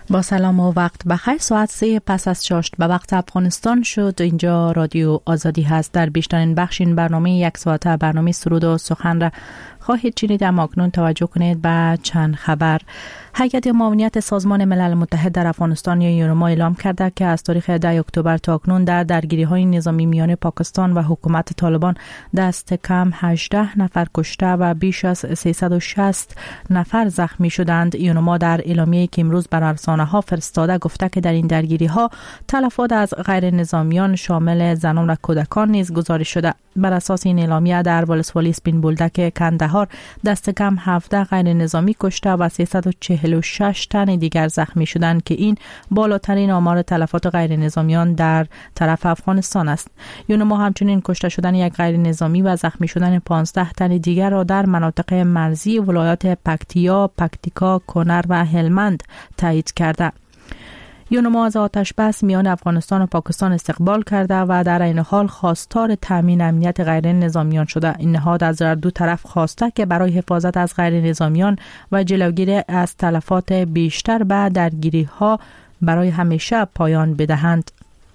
با سلام و وقت بخیر. ساعت 3 پس از چاشت به وقت افغانستان شد. اینجا رادیو آزادی هست. در بیشترین بخش این برنامه یک ساعته برنامه سرود و سخن را خواهید شنید. اما اکنون توجه کنید به چند خبر. هیئت معاونت سازمان ملل متحد در افغانستان یا یونما اعلام کرده که از تاریخ 10 اکتبر تا اکنون در درگیری‌های نظامی میان پاکستان و حکومت طالبان دست کم 18 نفر کشته و بیش از 360 نفر زخمی شدند. یونما در اعلامیه‌ای که امروز بر رسانه‌ها فرستاده گفته که در این درگیری‌ها تلفات از غیر نظامیان شامل زنان و کودکان نیز گزارش شده. بر اساس این اعلامیه در ولسوالی سپین بولدک کندهار دست کم 17 غیر نظامی کشته و 346 تن دیگر زخمی شدند که این بالاترین آمار تلفات غیر نظامیان در طرف افغانستان است. یونما همچنین کشته شدن یک غیر نظامی و زخمی شدن 15 تن دیگر را در مناطق مرزی ولایات پکتیا، پکتیکا، کنر و هلمند تایید کرده. یونما از آتش بس میان افغانستان و پاکستان استقبال کرده و در این حال خواستار تامین امنیت غیر نظامیان شده. این نهاد از دو طرف خواسته که برای حفاظت از غیر نظامیان و جلوگیری از تلفات بیشتر به درگیری‌ها برای همیشه پایان بدهند.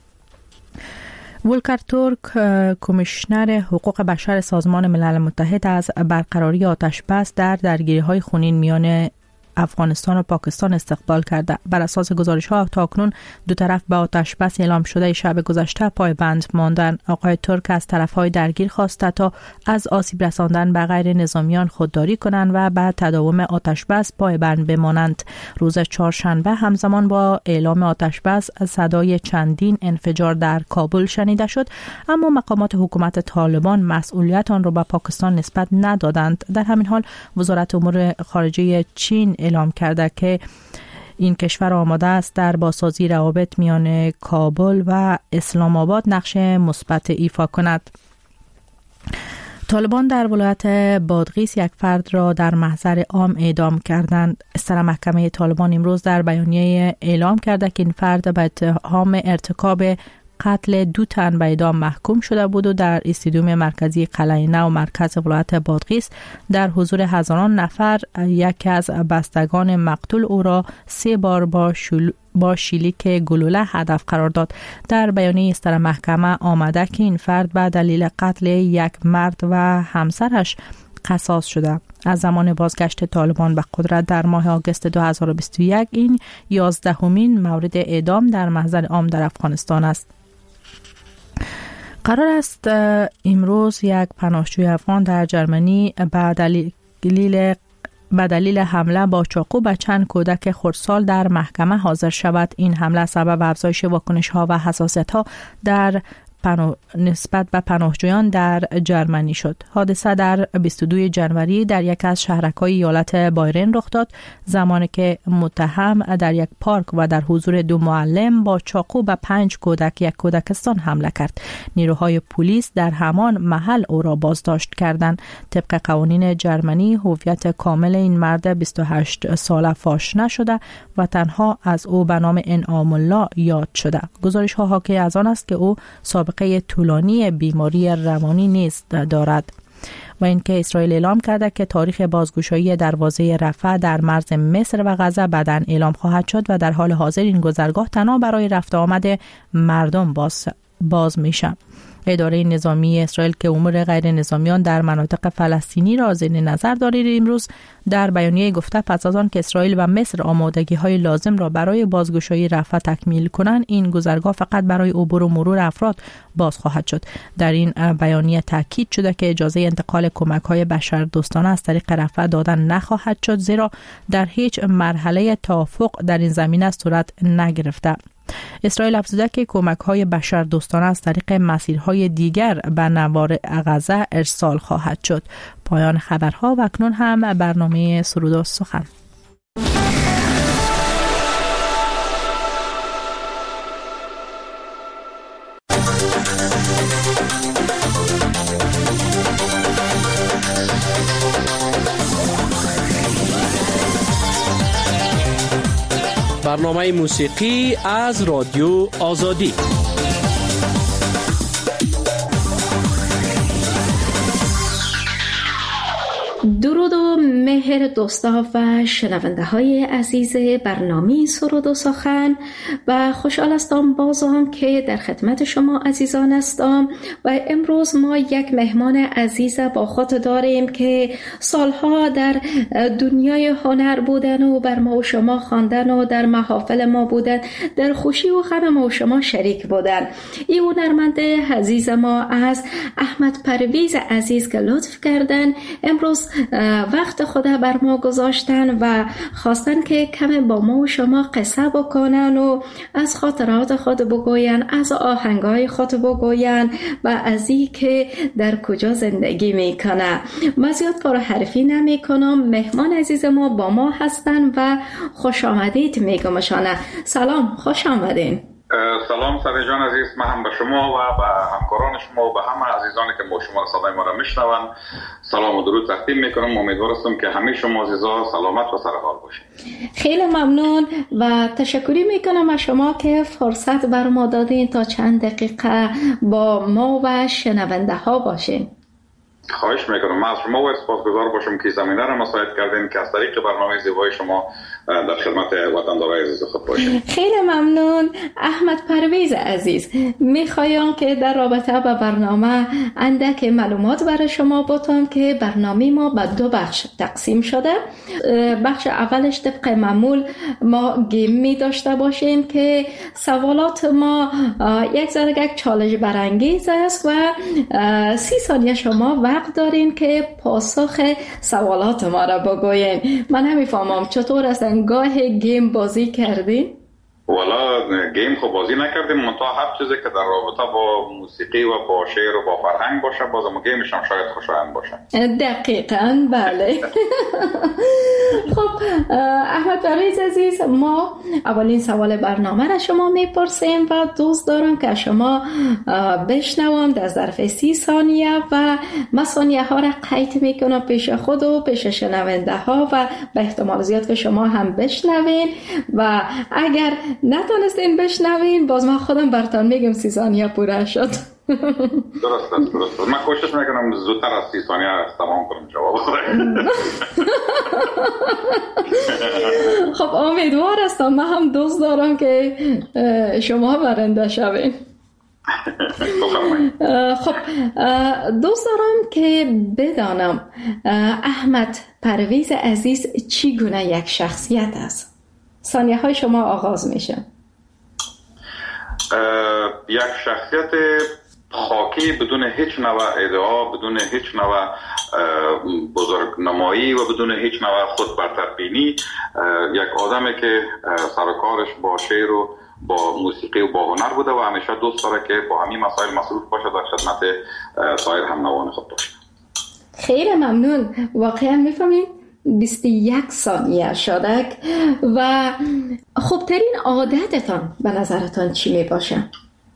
ولکر تورک، کمیشنر حقوق بشر سازمان ملل متحد، از برقراری آتش بس در درگیری‌های خونین میان افغانستان و پاکستان استقبال کرده. بر اساس گزارش‌ها تاکنون دو طرف به آتش بس اعلام شده شب گذشته پایبند ماندن. آقای ترک از طرف‌های درگیر خواسته تا از آسیب رساندن به غیر نظامیان خودداری کنند و به تداوم آتش بس پایبند بمانند. روز چهارشنبه همزمان با اعلام آتش بس صدای چندین انفجار در کابل شنیده شد، اما مقامات حکومت طالبان مسئولیت آن را به پاکستان نسبت ندادند. در همین حال وزارت امور خارجه چین اعلام کرده که این کشور آماده است در بازسازی روابط میان کابل و اسلام آباد نقش مثبت ایفا کند. طالبان در ولایت بادغیس یک فرد را در محضر عام اعدام کردند. سر محکمه طالبان امروز در بیانیه اعلام کرده که این فرد به اتهام ارتکاب قتل 2 تن به اعدام محکوم شده بود و در استادیوم مرکزی قلعه نو مرکز ولایت بادغیس در حضور هزاران نفر یکی از بستگان مقتول او را 3 بار با شلیک گلوله هدف قرار داد. در بیانیه استر محکمه آمده که این فرد به دلیل قتل یک مرد و همسرش قصاص شده. از زمان بازگشت طالبان به قدرت در ماه آگوست 2021 این 11مین مورد اعدام در محضر عام در افغانستان است. قرار است امروز یک پناهجوی افغان در جرمنی به دلیل حمله با چاقو به چند کودک خردسال در محکمه حاضر شود. این حمله سبب افزایش واکنش‌ها و حساسیت‌ها در نسبت به پناهجویان در جرمنی شد. حادثه در 22 جنوری در یک از شهرک‌های ایالت بایرن رخ داد، زمانی که متهم در یک پارک و در حضور 2 معلم با چاقو به 5 کودک یک کودکستان حمله کرد. نیروهای پلیس در همان محل او را بازداشت کردند. طبق قوانین جرمنی هویت کامل این مرد 28 ساله فاش نشده و تنها از او به نام انعام الله یاد شده. گزارش‌ها حاکی از آن است که او سابقه طولانی بیماری روانی نیز دارد. و اینکه اسرائیل اعلام کرده که تاریخ بازگشایی دروازه رفح در مرز مصر و غزه بعداً اعلام خواهد شد و در حال حاضر این گذرگاه تنها برای رفت آمد مردم باز میشه. اداره نظامی اسرائیل که امور غیر نظامیان در مناطق فلسطینی را زیر نظر دارد امروز در بیانیه گفته پس از آن که اسرائیل و مصر آمادگی‌های لازم را برای بازگشایی رفح تکمیل کنند، این گذرگاه فقط برای عبور و مرور افراد باز خواهد شد. در این بیانیه تاکید شده که اجازه انتقال کمک‌های بشردوستانه از طریق رفح دادن نخواهد شد، زیرا در هیچ مرحله توافق در این زمینه صورت نگرفته. اسرائیل افزوده که کمک‌های بشردوستانه از طریق مسیرهای دیگر به نوار غزه ارسال خواهد شد. پایان خبرها و اکنون هم برنامه سرود و سخن. برنامه موسیقی از رادیو آزادی. درود و بخیر دوستا و شنونده های عزیز برنامه سرود و سخن و خوشحال هستم بازم که در خدمت شما عزیزان هستم و امروز ما یک مهمان عزیز با خود داریم که سالها در دنیای هنر بودن و بر ما و شما خواندن و در محافل ما بودن، در خوشی و غم ما و شما شریک بودن. این هنرمند عزیز ما از احمد پرویز عزیز که لطف کردن امروز وقت خود بر ما گذاشتن و خواستن که کم با ما و شما قصه بکنن و از خاطرات خود بگوین، از آهنگای خود بگوین و از این که در کجا زندگی میکنه. من زیاد کار حرفی نمی کنم، مهمان عزیز ما با ما هستن و خوش آمدید میگمشانه. سلام، خوش آمدین. سلام ساری جان عزیز، من هم به شما و به همکاران شما و به همه عزیزانی که ما شما صدای ما را میشنون سلام و درود تقدیم میکنم. امیدوار هستم که همه شما عزیزا سلامت و سرحال باشید. خیلی ممنون و تشکری میکنم از شما که فرصت بر ما دادین تا چند دقیقه با ما و شنونده ها باشین. خواهش میکنم. من از شما و سپاسگزار باشم که زمینه را مساعد کردین که از طریق برنامه زیبای شما در خدمت وطندارای عزیز خود باشیم. خیلی ممنون. احمد پرویز عزیز، میخوایم که در رابطه با برنامه اندک معلومات برای شما بتم که برنامه ما به 2 بخش تقسیم شده. بخش اولش طبق معمول ما گیم می داشته باشیم که سوالات ما یک چالش برانگیز است و 30 ثانیه شما وقت دارین که پاسخ سوالات ما را بگوین. من نمیفهمم چطور است گاه گیم بازی کردین؟ والا گیم خب بازی نکردیم، منتها هر چیزی که در رابطه با موسیقی و با شعر و با فرهنگ باشه بازم گیمش هم شاید خوشایند باشه. دقیقاً بله. خب احمد پرویز عزیز، ما اولین سوال برنامه را شما میپرسیم و دوست دارم که شما بشنوم در ظرف 30 ثانیه و من ثانیه ها را قید میکنم پیش خود و پیش شنونده ها و به احتمال زیاد که شما هم بشنوین و اگر نتونستین بشنوین باز من خودم براتون میگم 30 ثانیه پوره شد. درست. من کوشش میکنم زودتر از 30 ثانیه تمام کنم جواب. خب امیدوار هستم، من هم دوست دارم که شما برنده شوین. خب دوست دارم که بدانم احمد پرویز عزیز چی گونه یک شخصیت است؟ ثانیه های شما آغاز میشه. یک شخصیت خاکی بدون هیچ نوع ادعا، بدون هیچ نوع بزرگنمایی و بدون هیچ نوع خود برتربینی، یک آدمی که سرکارش با شعر و با موسیقی و با هنر بوده و همیشه دوست داره که با همین مسائل مصروف باشه در خدمت سایر هم نوان خود باشه. خیلی ممنون. واقعا میفهمید 21 ثانیه شده و خوبترین عادتتان به نظرتان چی می باشه؟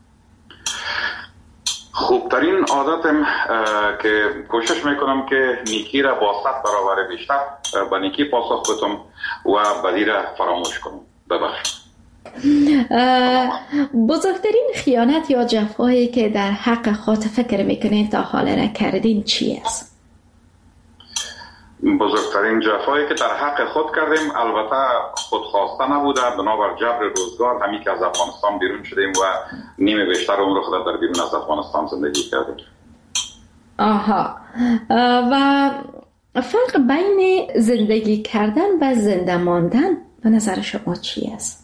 خوبترین عادتم که کوشش میکنم که نیکی را با 100 برابر بیشتر به نیکی پاسخ بدم و بدی را فراموش کنم. ببخشید. بزرگترین خیانت یا جفایی که در حق خود فکر میکنین تا حالا نکردین چی است؟ بزرگترین جفایی که در حق خود کردیم البته خودخواسته نبوده، بنابر جبر روزگار همین که از افغانستان بیرون شدیم و نیمه بیشتر عمر خود در بیرون از افغانستان زندگی کردیم. آها. و فرق بین زندگی کردن و زنده ماندن به نظر شما چی است؟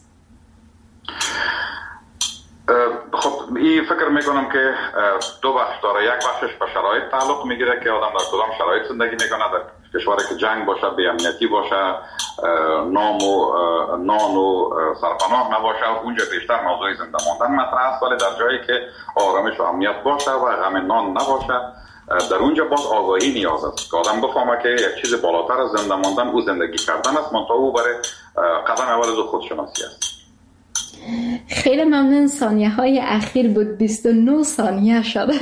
خب این فکر میکنم که 2 بخش داره. یک بخشش به شرایط تعلق میگیره که آدم در کدام شرایط زندگی میکنه. در کشوری که جنگ باشه، بی امنیتی باشه، نان و سرپناه نباشه، اونجا بیشتر موضوع زنده ماندن مطرح است. ولی در جایی که آرامش و امنیت باشه و غم نان نباشه، در اونجا باز آگاهی نیاز است که آدم بفهمه که یک چیز بالاتر از زنده ماندن او زندگی کردن است، منتها او برای قدم اول از خودشناسی است. خیلی ممنون. ثانیه های اخیر بود 29 ثانیه شده.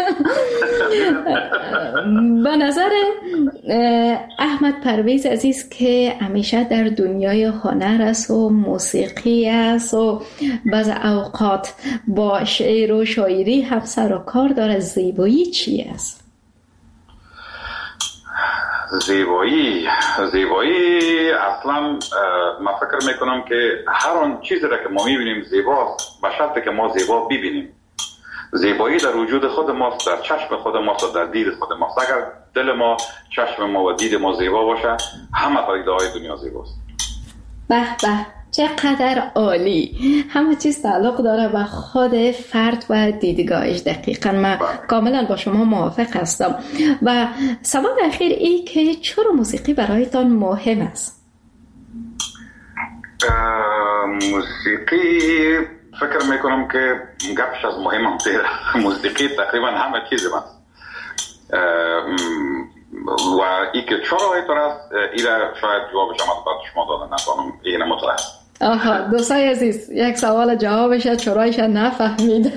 به نظر احمد پرویز عزیز که همیشه در دنیای هنر است و موسیقی است و بعض اوقات با شعر و شاعری هم سر و کار داره، زیبایی چی است؟ زیبایی اصلا من فکر میکنم که هر آن چیزی را که ما میبینیم زیباست، به شرطی که ما زیبا ببینیم. زیبایی در وجود خود ماست، در چشم خود ماست و در دید خود ماست. اگر دل ما، چشم ما و دید ما زیبا باشه، همه پدیده‌های دنیا زیباست. به به، چقدر عالی. همه چیز تعلق داره به خود فرد و دیدگاهش. دقیقاً من کاملا با شما موافق هستم. و سوال اخیر ای که چرا موسیقی برایتان مهم است؟ موسیقی فکر میکنم که گپش از مهمم تیره. موسیقی تقریبا همه چیز است و ای که چرا اینطور است، ایره شاید جوابش هم از بعد شما دادن نکنم. این مطرح است. آها، دوستای عزیز، یک سوال جوابش چرایش نفهمید.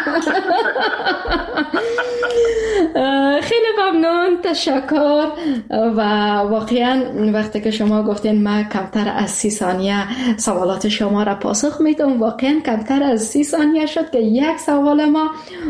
خیلی ممنون، تشکر. و واقعا وقتی که شما گفتین من کمتر از 30 ثانیه سوالات شما را پاسخ میدم، واقعا کمتر از 30 ثانیه شد که یک سوال ما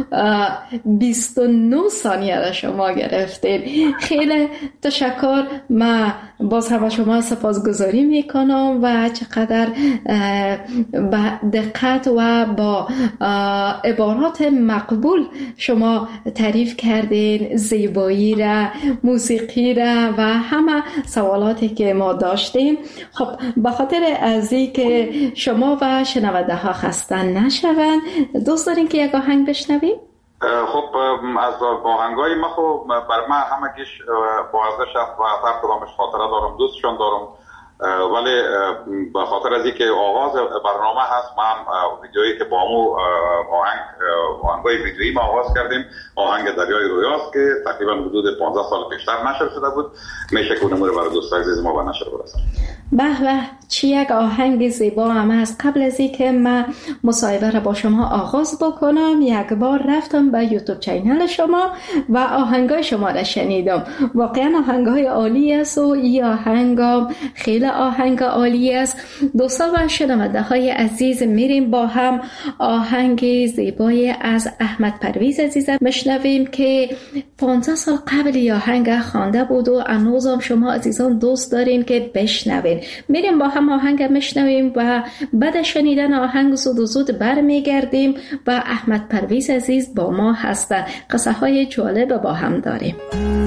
29 ثانیه را شما گرفتین. خیلی تشکر. من باز هم شما سپاسگزاری میکنم و چقدر با دقت و با عبارات مقبول شما تعریف کردین زیبایی را، موسیقی را و همه سوالاتی که ما داشتیم. خب به خاطر از این که شما و شنونده ها خسته نشوند، دوست دارین که یک آهنگ بشنویم؟ خب از آهنگای ما خب بر من همگیش با ارزش است و هر کدامش خاطره دارم، دوستشان دارم. ولی به خاطر از اینکه آغاز برنامه هست، من ویدیویی که با همون آهنگای ویدیویی ما آغاز کردیم، آهنگ دریای رویاست که تقریبا حدود 15 سال پیشتر نشر شده بود. میشه که اونمو رو برای دوستای عزیز ما به نشر برسونم. به به، چی یک آهنگ زیبا هم است. قبل از اینکه من مصاحبه را با شما آغاز بکنم، یک بار رفتم به یوتیوب چینل شما و آهنگای شما را شنیدم. واقعا آهنگای عالی است و این آهنگ خیلی آهنگ عالی است. دوستان و شنونده های عزیز، میریم با هم آهنگ زیبای از احمد پرویز عزیزم بشنویم که 15 سال قبل این آهنگ خوانده بود و هنوزم شما عزیزان دوست دارین که بشنوین. میریم با هم آهنگ میشنویم و بعد شنیدن آهنگ زود برمیگردیم و احمد پرویز عزیز با ما هستن. قصه های جالب با هم داریم.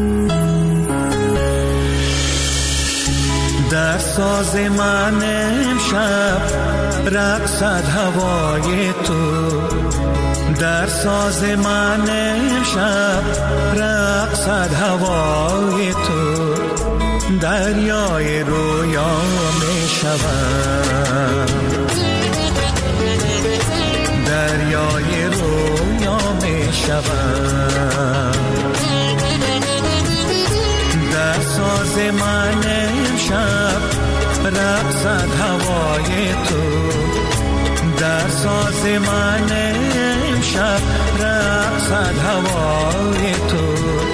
در ساز من امشب رقصد هوای تو، در ساز من امشب رقصد هوای تو، دریای رویا می شود، دریای رویا می شود، در ساز من امشب رقصد هوای تو، در ساز من امشب رقصد هوای تو،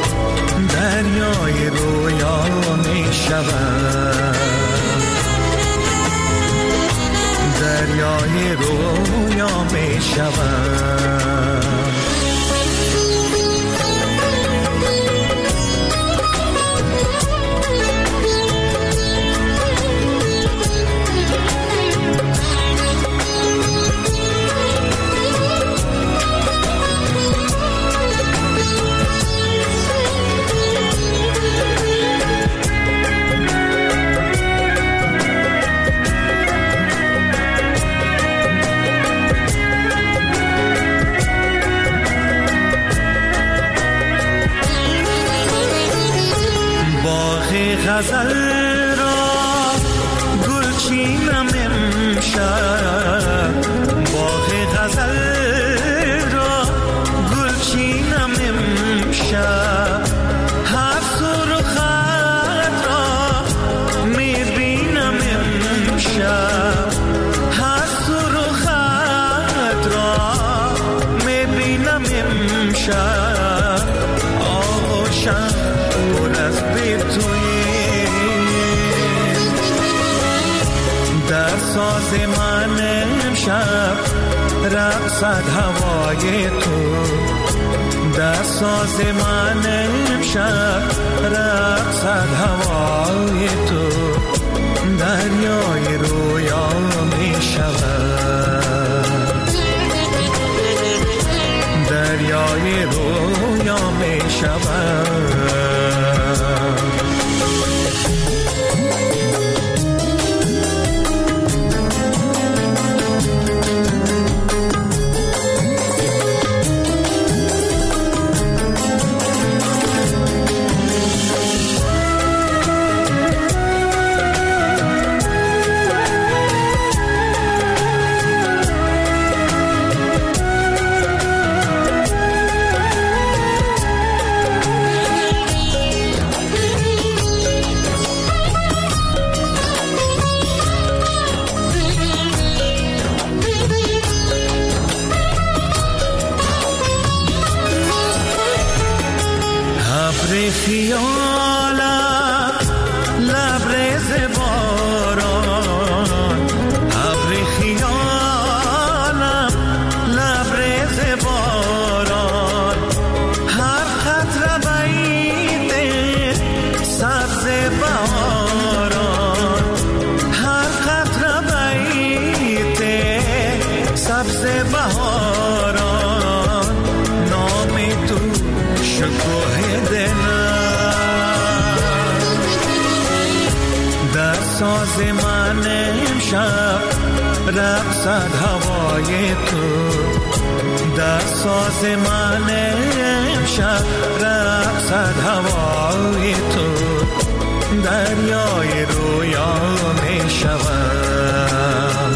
دریای رویا می شود، دریای رویا می شود. غزل را گلچینم امشب، باغ غزل را گلچینم امشب، هر سرخت را میبینم امشب، هر سرخت را میبینم امشب، آغوشم پر از بیتوی، در ساز من امشب رقصد هوای تو، در ساز من امشب رقصد رقصد هوای تو، دریای رویا می شود، دریای رویا می شود. خیالم لبریز باران، ابر خیالم لبریز باران، هر قطره بید سبز بهاران، هر قطره بید سبز بهاران، نام تو شکوه ساز من امشب رقصد هوای تو، در ساز من امشب رقصد هوای تو، دریای رویا می شود،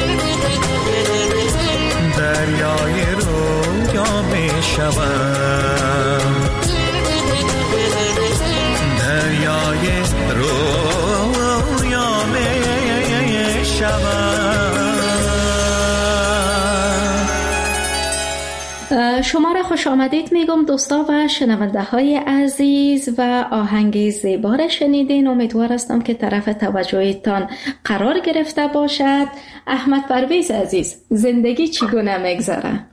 دریای رویا می شود، دریای رویا می شود. شما را خوش آمدید میگم دوستا و شنونده های عزیز و آهنگ زیبا را شنیدین. امیدوار هستم که طرف توجهتان قرار گرفته باشد. احمد پرویز عزیز، زندگی چگونه میگذره؟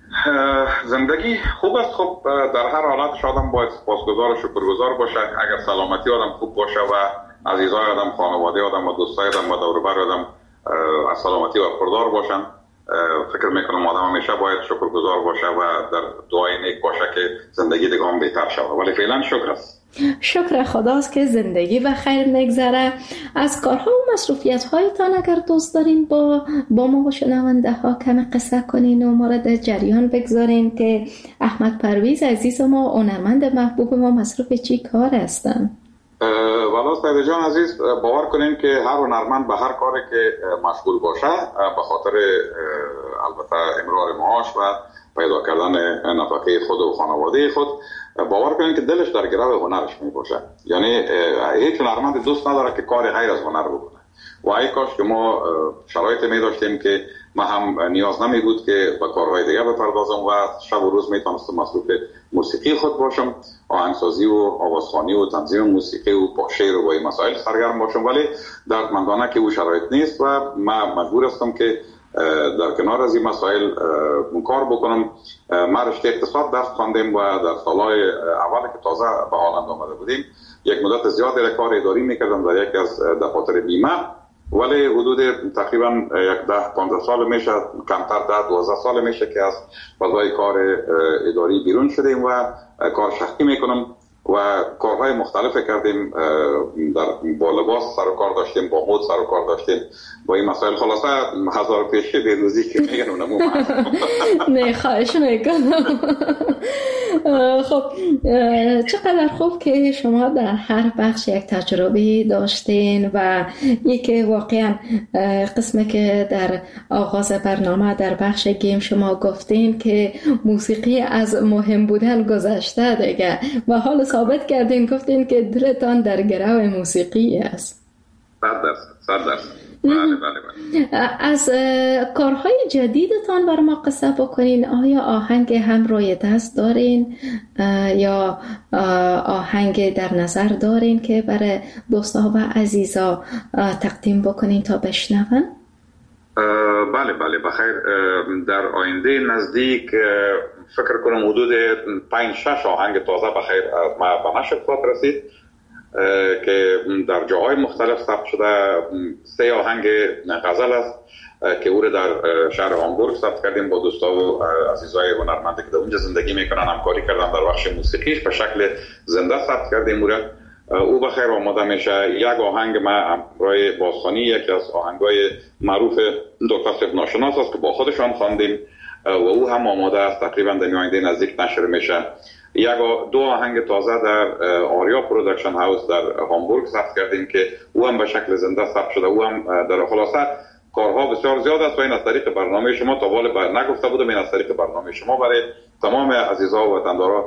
زندگی خوب است. خب در هر حالتش آدم باید سپاسگزار و شکرگزار باشه. اگر سلامتی آدم خوب باشه و عزیزای آدم، خانواده آدم و دوستای آدم و دور و بر آدم از سلامتی و بردار باشن، فکر میکنم آدم همیشه باید شکرگزار باشه و در دعای نیک باشه که زندگی دیگه هم بهتر شود. ولی فعلا شکر است. شکر خداست که زندگی به خیر میگذره. از کارها و مسئولیت هایتان اگر دوست دارین با ما و شنونده ها کمی قصه کنین و ما را در جریان بگذارین که احمد پرویز عزیز ما، هنرمند محبوب ما، مصروف چی کار هستن؟ والا سید جان عزیز، باور کنین که هر هنرمند به هر کاری که مشغول باشه به خاطر البته امرار معاش و پیدا کردن نفقه خود و خانواده خود، باور کنین که دلش در گرو هنرش می باشه. یعنی هیچ هنرمند دوست نداره که کار غیر از هنر بکنه و ای کاش که ما شرایط می داشتیم که ما هم نیاز نمی بود که به کارهای دیگه بپردازم و شب و روز می تونستم مصروف موسیقی خود باشم، آهنگسازی و آوازخوانی و تنظیم موسیقی و با شعر و این مسائل سرگرم باشم. ولی دردمندانه که او شرایط نیست و من مجبور هستم که در کنار از این مسائل کار بکنم. ما رشته اقتصاد درس خواندیم و در سالهای اول که تازه به هالند آمده بودیم یک مدت زیادی کار اداری میکردم در یکی از دفاتر بیمه، ولی حدود تقریبا 10-15 سال میشه، کمتر 10-12 سال میشه که از فضای کار اداری بیرون شدیم و کار شخصی میکنم و کارهای مختلف کردیم. با لباس سر و کار داشتیم، با مد سر و کار داشتیم، با این مسائل. خلاصه هزار پیشه بیروزی که میگن اونمو نه خواهش میکنم. خب چقدر خوب که شما در هر بخش یک تجربه داشتین و یکی واقعا قسمی که در آغاز برنامه در بخش گیم شما گفتین که موسیقی از مهم بودن گذشته دیگه و حال ثابت کردین، گفتین که دلتان در گرو موسیقی است. 100%. بله. از کارهای جدیدتان بر ما قصه بکنین. آیا آهنگ هم روی دست دارین یا آهنگ در نظر دارین که برای دوستا و عزیزا تقدیم بکنین تا بشنون؟ بله بخیر. در آینده نزدیک فکر کنم حدود 5-6 آهنگ تازه بخیر از ما به نشر خواهد رسید که در جاهای مختلف ثبت شده. 3 آهنگ غزل است که او را در شهر هامبورگ ثبت کردیم با دوستا و عزیزای هنرمندی که در اونجا زندگی میکنن، همکاری کردن در بخش موسیقیش به شکل زنده ثبت کردیم او را. او بخیر آماده میشه. یک آهنگ ما همراه بازخوانی، یکی از آهنگای معروف دکتر ناشناس است که با خودشان خواندیم و او هم آماده است، تقریبا در آینده نزدیک نشر میشه. 2 آهنگ تازه در آریا پروداکشن هاوس در هامبورگ ثبت کردیم که او هم به شکل زنده ثبت شده. او هم در خلاصه کارها بسیار زیاد است و این از طریق برنامه شما تا والا نگفته بودم، این از طریق برنامه شما برای تمام عزیزا و وطندارا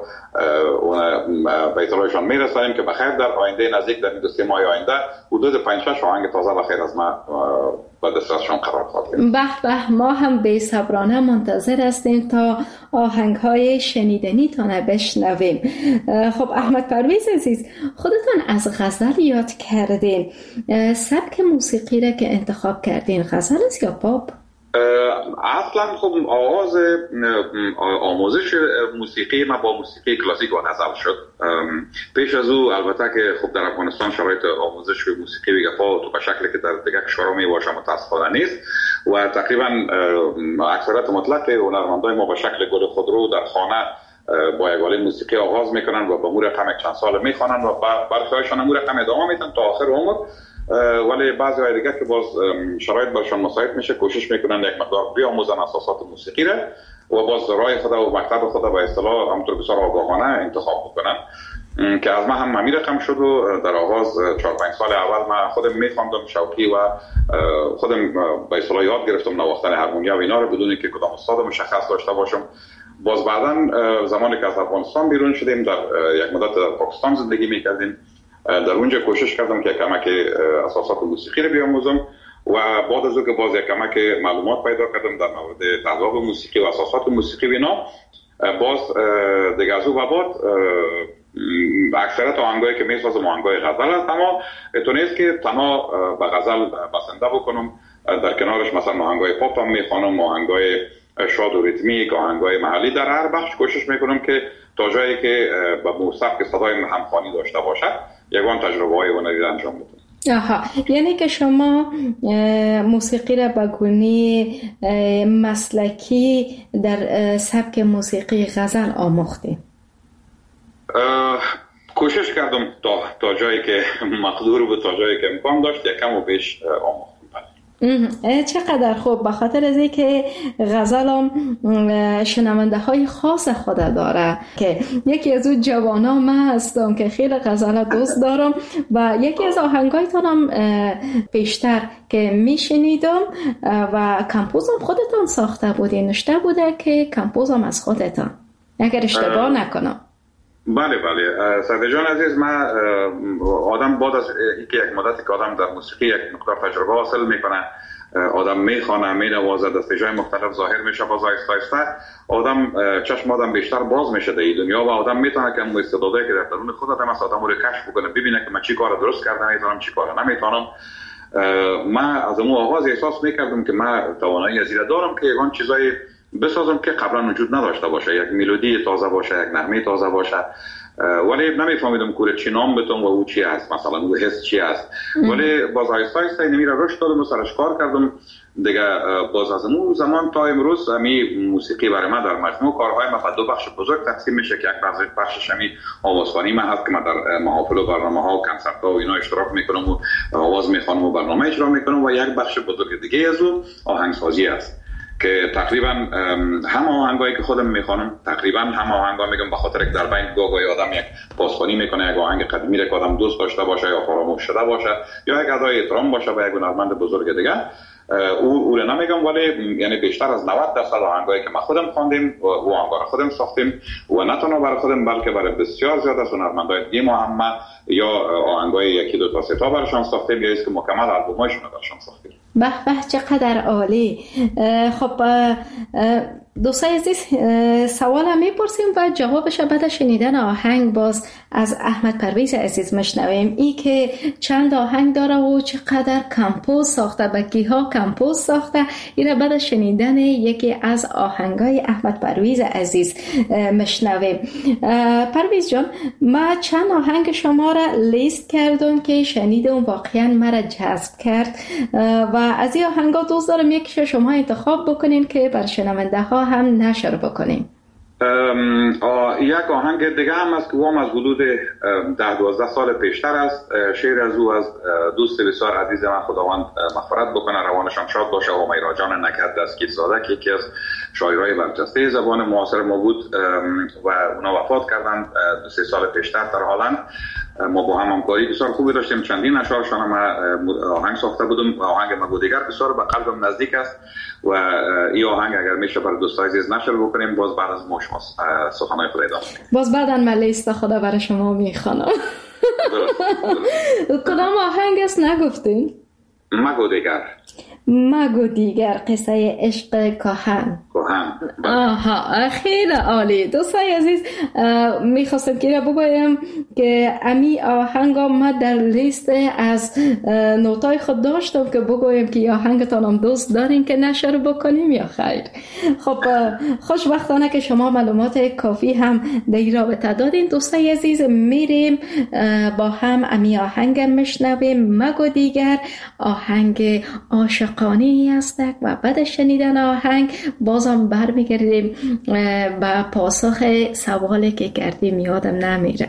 به اطلاعشان میرسانیم که بخیر در آینده نزدیک در 2-3 ماه آینده حدود 5-6 آهنگ تازه بخیر از ما به دسترسشان قرار خواهد گرفت. به ما هم بی‌صبرانه منتظر هستیم تا آهنگ‌های شنیدنی تا بشنویم. خب احمد پرویز عزیز، خودتان از غزل یاد کردین. سبک موسیقی را که انتخاب کردین غزل است یا پاپ؟ اصلا خب آغاز آموزش موسیقی ما با موسیقی کلاسیک و غزل شد. پیش از او البته که خب در افغانستان شرایط آموزش موسیقی بگفا تو به شکلی که در دیگر کشورها میباشه متاسفانه نیست و تقریبا اکثریت مطلق هنرمندای ما به شکل گل خودرو در خانه با یک موسیقی آغاز میکنن و به امور رقم چند سال میخوانن و برخیایشان امور رقم ادامه میدن تا آخر عمر. ولی بعضی های دیگه که باز شرایط برشان مساعد میشه کوشش میکنن یک مقدار بیاموزن اساسات موسیقی را و باز راه خود و مکتب خود به اصطلاح همونطور بسیار آگاهانه انتخاب بکنن که از ما هم همین رقم شد و در آغاز 4-5 سال اول من خودم میخواندم شوقی و خودم به اصطلاح یاد گرفتم نواختن هارمونیا و اینا رو بدون اینکه کدام استاد مشخص داشته باشم. باز بعداً زمانی که از افغانستان بیرون شدیم در یک مدت در پاکستان زندگی میکردیم، در اونجا کوشش کردم که کمک اساسات موسیقی رو بیاموزم و بعد از اون که باز یک کمک معلومات پیدا کردم در مورد تذاب موسیقی و اساسات موسیقی و اینا، باز دیگه از اون بعد اکثرت آهنگایی که میسازم آهنگای غزل است، اما اتونیست که تنها به غزل بسنده بکنم، در کنارش مثلا آهنگای پاپ هم میخوانم، آهنگای شاد و ریتمیک، آهنگای محلی. در هر بخش کوشش میکنم که تا جایی که به سبک صدای همخوانی داشته باشد یگان تجربه‌های هنری را انجام بدم. آها، یعنی که شما موسیقی را به گونه مسلکی در سبک موسیقی غزل آموختید؟ کوشش کردم تا جایی که مقدور بود، تا جایی که امکان داشت یکم و بیش آموختم. چقدر خوب، به خاطر از اینکه غزل هم شنونده های خاص خود داره که یکی از اون جوانا من هستم که خیلی غزل دوست دارم و یکی از آهنگایتان هم پیشتر که میشنیدم و کمپوزم خودتان ساخته بودین، نشته بوده که کمپوزم از خودتان، اگر اشتباه نکنم. بله سعید جان عزیز، من آدم بعد از اینکه یک مدتی که آدم در موسیقی یک مقدار تجربه حاصل میکنه، آدم میخوانه، مینوازه، دست جای مختلف ظاهر میشه، باز آهسته آدم چشم آدم بیشتر باز میشه در این دنیا و آدم میتونه که اون استعدادی که در درون خود آدم است آدم رو کشف بکنه، ببینه که من چی کار درست کردم، میتونم چی کار نمیتونم. من از اون آغاز احساس میکردم که من توانایی از این دارم که یگان چیزای بسازم که قبلا وجود نداشته باشه، یک ملودی تازه باشه، یک نغمه تازه باشه، ولی نمیفهمیدم کوره چی نام بتونم و او چی است، مثلا او حس چی است. ولی باز آیستا اینمی را رشد دادم و سرش کار کردم دیگه. باز از اون زمان تا امروز همی موسیقی برای من در مجموع کارهای ما به 2 بخش بزرگ تقسیم میشه که یک بخشش همی آوازخوانی من هست که من در محافل و برنامه‌ها و کنسرت‌ها و اینا اشتراک میکنم و آواز میخوانم و برنامه اجرا میکنم و یک بخش بزرگ دیگه از اون آهنگسازی است که تقریبا هم آهنگایی که خودم میخوانم، تقریبا هم آهنگا میگم به خاطر که در بین گاهی آدم یک بازخوانی میکنه، یک آهنگ قدیمی رو که آدم دوست داشته باشه یا فراموش شده باشه یا یک ادای احترام باشه به یک هنرمند بزرگ دیگه، او رو نمیگم، ولی یعنی بیشتر از 90% آهنگایی که ما خودم خواندیم و آهنگا رو خودم ساختیم و نه تنها برای خودم بلکه برای بسیار زیاد از هنرمندای دیگه ما هم یا آهنگای 1-2 تا 3 تا براشون ساختیم یا است که مکمل البوماشون رو براشون ساختیم. به چقدر عالی. خب دوستای عزیز، سوال هم میپرسیم و جوابش بعد شنیدن آهنگ باز از احمد پرویز عزیز مشنویم. این که چند آهنگ داره و چقدر کمپوز ساخته، بگیها کمپوز ساخته. این را بعد از شنیدن یکی از آهنگای احمد پرویز عزیز مشنویم. پرویز جان، ما چند آهنگ شما را لیست کردم که شنیدم، واقعا مرا جذب کرد و از این آهنگا دوست دارم یکیش شما انتخاب بکنین که بر شنونده ها هم نشر بکنین. یک آهنگ دیگه هم است که هم از حدود 10-12 سال پیشتر است. شعر از او از دوست بسیار عزیز من، خداوند مغفرت بکنه، روانشان شاد باشه، همیرا جان نکرد دستگیر ساده که یکی از شاعرای برجسته زبان معاصر ما بود و اونا وفات کردن 3 سال پیشتر در هلند. ما با هم همکاری بسیار خوبی داشتیم، چندین اشعارشان هم آهنگ ساخته بودم. آهنگ مگو دیگر بسیار به قلبم نزدیک است و این آهنگ اگر میشه برای دوستای عزیز نشر بکنیم، باز بعد از ما شما سخنهای خود ادامه میدیم. باز بعداً من لیست خدا برای شما میخوانم. کدام آهنگ است نگفتین؟ مگو دیگر. مگو دیگر، قصه عشق کهن. آها، خیلی عالی. دوستای عزیز، میخواستم که بگویم که امی آهنگا ما در لیست از نوتای خود داشتم که بگویم که آهنگتان هم دوست دارین که نشر بکنیم یا خیر. خب خوشبختانه که شما معلومات کافی هم در این رابطه دادین. دوستای عزیز، میریم با هم امی آهنگ میشنویم. مگو دیگر آهنگ عاشقانه است و بعد شنیدن آهنگ بازم برمیگردیم با پاسخ سوالی که کردیم، یادم نمیره.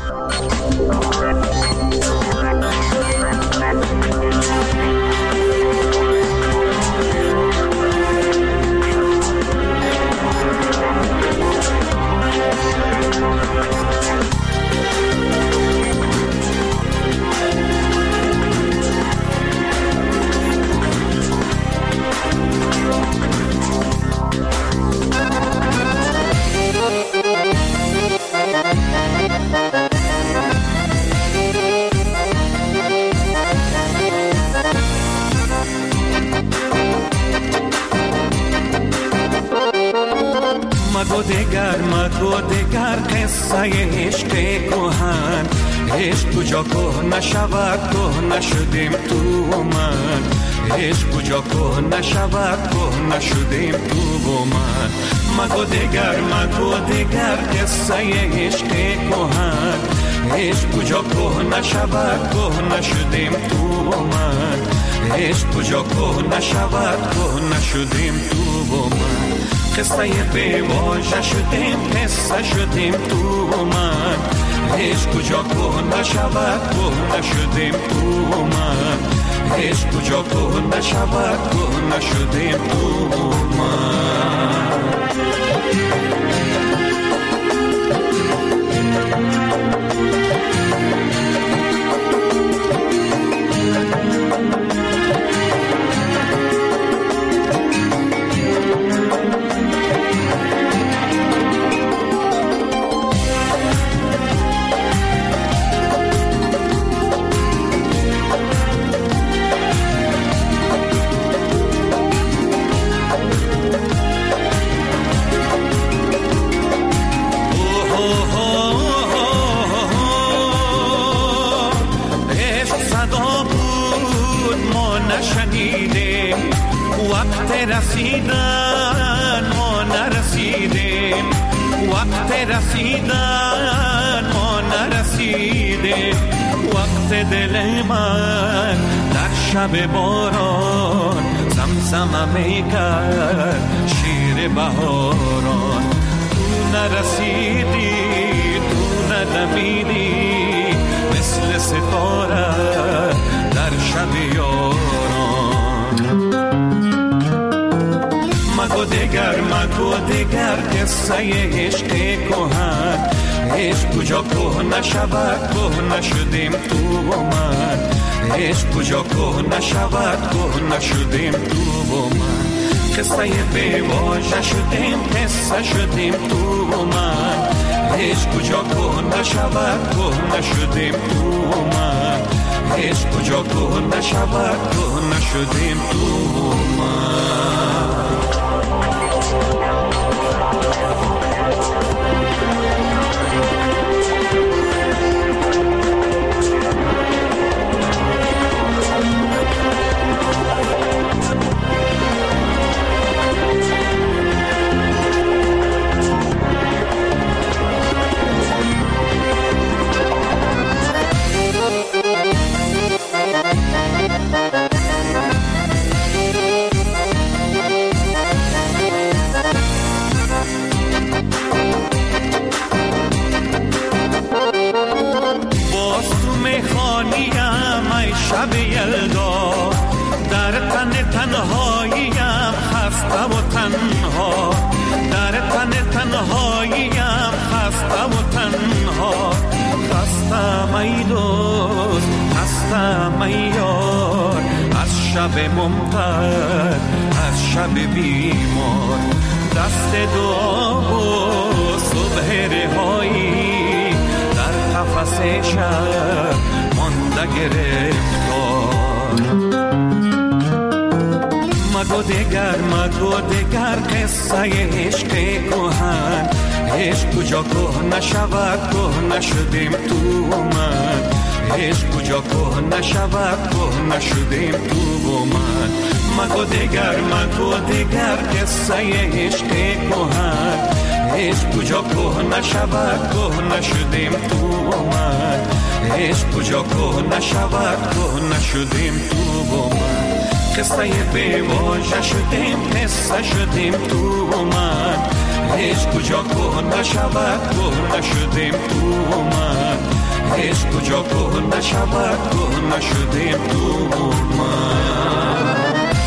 مگو دیگر قصه عشق کهن، عشق کجا که نشود که نشدیم تو و من، عشق کجا که نشود که نشدیم تو و من. مگو دیگر قصه عشق کهن، عشق کجا که نشود که نشدیم تو و من، عشق کجا که نشود که نشدیم تو و من. قصه بیواژه شدیم، قصه شدیم تو و من، عشق کجا که نشود که نشدیم تو و من، عشق کجا که نشود که نشدیم تو و من. رسیدن ما نرسیدیم، وقت رسیدن ما نرسیدیم، وقت دل من در شب باران زمزمه میکرد شیر بهاران. تو نرسیدی، تو ندمیدی، مثل ستاره در شب یاران. مگو دیگر قصه عشق کهن، عشق کجا که نشود که نشدیم تو و من، عشق کجا که نشود که نشدیم تو و من. قصه بیواژه شدیم، قصه شدیم تو و من، عشق کجا که نشود که نشدیم تو و من، عشق کجا که نشود که نشدیم تو و من. شب یلدا، در تن تنهاییم خسته و تنها، در تن تنهاییم خسته و تنها. خستم ای دوست، خستم ای یار، از شب ممطر، از شب بیمار. دست دعا و صبح رهایی در قفس شب مانده گرفتار. مگو دگر قصه عشق کهن، عشق کجا که نشود که نشدیم تو من، عشق کجا که نشود که نشدیم تو من. مگو دگر قصه عشق کهن، عشق کجا که نشود که نشدیم تو من، عشق کجا که نشود که نشدیم تو من. قصه بیواژه شدیم، قصه شدیم تو من، عشق کجا که نشود که نشدیم تو من، عشق کجا که نشود که نشدیم تو من.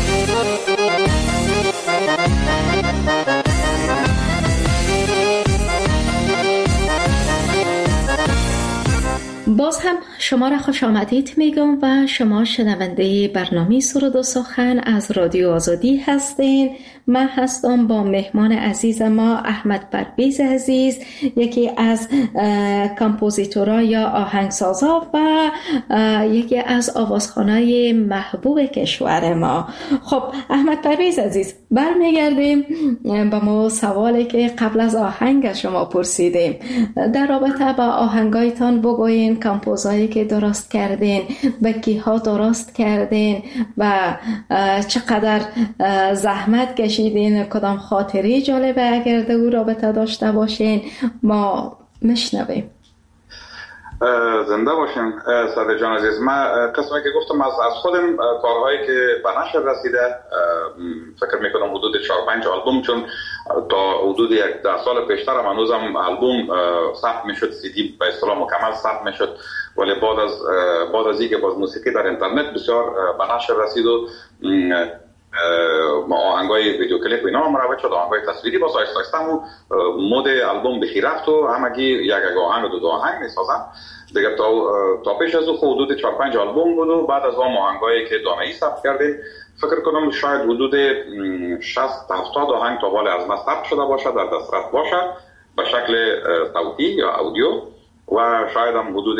باز هم شما را خوش آمدید میگم و شما شنونده برنامه سرود و سخن از رادیو آزادی هستین. من هستم با مهمان عزیز ما احمد پرویز عزیز، یکی از کامپوزیتورها یا آهنگسازا و یکی از آوازخوانای محبوب کشور ما. خب احمد پرویز عزیز، برمیگردیم با ما سوالی که قبل از آهنگ شما پرسیدیم در رابطه با آهنگایتان. بگوین کامپوزایی که درست کردین، به کیها درست کردین و چقدر زحمت کشیدین، کدام خاطری جالبه اگر در او رابطه داشته باشین ما میشنویم. زنده باشین صادق جان عزیز. من قسمی که گفتم از خودم کارهایی که به نشر رسیده، فکر میکنم حدود 4-5 آلبوم، چون تا حدود 10 سال پیشتر هم هنوزم آلبوم ثبت میشد، سی دی به اصطلاح مکمل ثبت میشد، ولی بعد از اینکه باز موسیقی در اینترنت بسیار به نشر رسید و آهنگای ویدیو کلیپ و اینا مروج شد، آهنگای تصویری، باز آهسته آهسته مود آلبوم بخی رفت و همگی یک آهنگ و دو آهنگ میسازن دیگه. تا پیش از او حدود 4-5 آلبوم بود و بعد از اون آهنگایی که دانه‌ای ثبت کردیم فکر کنم شاید حدود 60-70 آهنگ تا حال از ما ثبت شده باشه، در دسترس باشه به شکل صوتی یا اودیو، و شاید هم حدود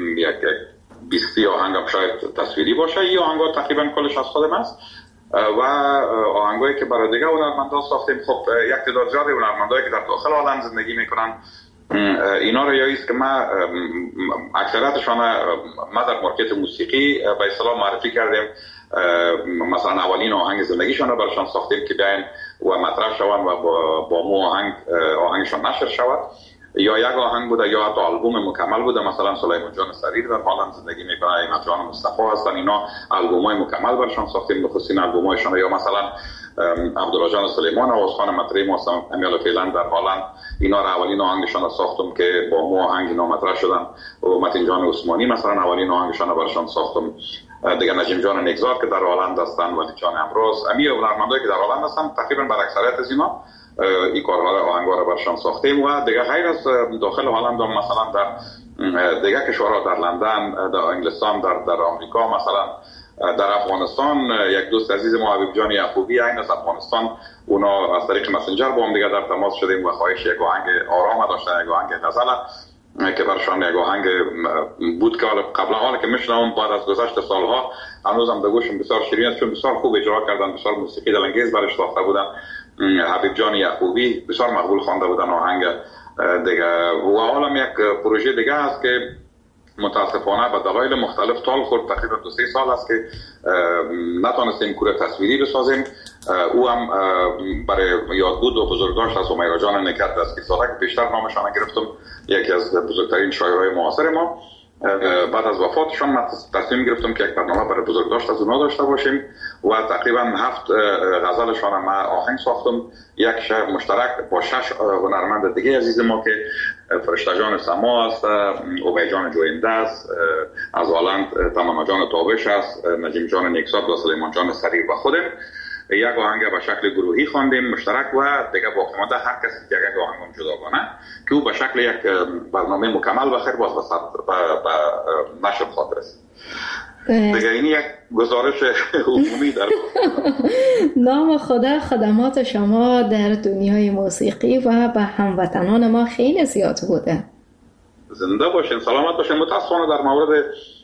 20 آهنگ هم شاید تصویری باشه. این آهنگا تقریبا کلش از خودم است و آهنگایی که برای دیگه هنرمندا ساختیم. خب یک تعداد زیادی هنرمندایی که در داخل عالم زندگی میکنن، اینا رو یاییست که ما اکثریتشون ما در مارکت موسیقی به اصطلاح معرفی کردیم. مثلا اولین آهنگ زندگیشون رو براشون ساختیم که بیاین و مطرح شون و با مو آهنگشون نشر شود، یا یک آهنگ بوده یا حتی آلبوم مکمل بوده. مثلا سلیمان جان سریر در هلند زندگی میکنه، ایمت جان مصطفی هستن، اینا آلبومای مکمل برشان ساختیم، بخصوص آلبومایشون. یا مثلا عبدالله جان سلیمان آوازخوان مطرح ما هستن، امیال فعلا در هلند، اینا را اولین آهنگشون رو ساختم که با مو آهنگ اینا مطرح شدن. و متین جان عثمانی مثلا اولین آهنگشون رو برشان ساختم دیگه. نجیم جان نگذار که در هلند هستن، ولی جان امروز، امی هنرمندایی که در هلند هستن، تقریبا بر اکثریت از اینا این کارها رو آهنگا رو برشان ساختیم. و دیگه غیر از داخل هلند هم مثلا در دیگه کشورها، در لندن، در انگلستان، در آمریکا، مثلا در افغانستان یک دوست عزیز ما حبیب جان یعقوبی این از افغانستان، اونا از طریق مسنجر با هم دیگه در تماس شدیم و خواهش یک آهنگ آرام داشتن، یک آهنگ غزل که برشان یک آهنگ بود که قبلا حالا که میشنم بعد از گذشت سالها هنوزم در گوشم بسیار شیرین است، چون بسیار خوب اجرا کردن، بسیار موسیقی دلانگیز برش ساخته بودن. حبیب جان یعقوبی بسیار مقبول خوانده بودن آهنگ دیگه. و حالا یک پروژه دیگه است که متاسفانه به دلایل مختلف طال خورد، تقریبا 2-3 سال است که نتونستیم کور تصویری بسازیم. او هم برای یادبود و بزرگداشت از همیرا جان نکرد است که ساده که پیشتر نامشان گرفتم، یکی از بزرگترین شاعرای معاصر ما. بعد از وفاتشان من تصمیم گرفتم که یک برنامه برای بزرگداشت از اونا داشته باشیم و تقریبا 7 غزلشان من آهنگ ساختم، یک شعر مشترک با 6 هنرمند دیگه عزیز ما که فرشته جان سما است، عبید جان جوینده است، از هلند تمام جان تابش است، نجیم جان نیکسات و سلیمان جان سریر و خودم یک آهنگ به شکل گروهی خواندیم مشترک و دیگه باقی مانده هر کسی یک آهنگ جداگانه که او به شکل یک برنامه مکمل و خیر باز به نشر خاطر است. دیگه این یک گزارش عمومی در نام خدا خدمات شما در دنیای موسیقی و به هموطنان ما خیلی زیاد بوده. زنده باشین، سلامت باشین. متاسفانه در مورد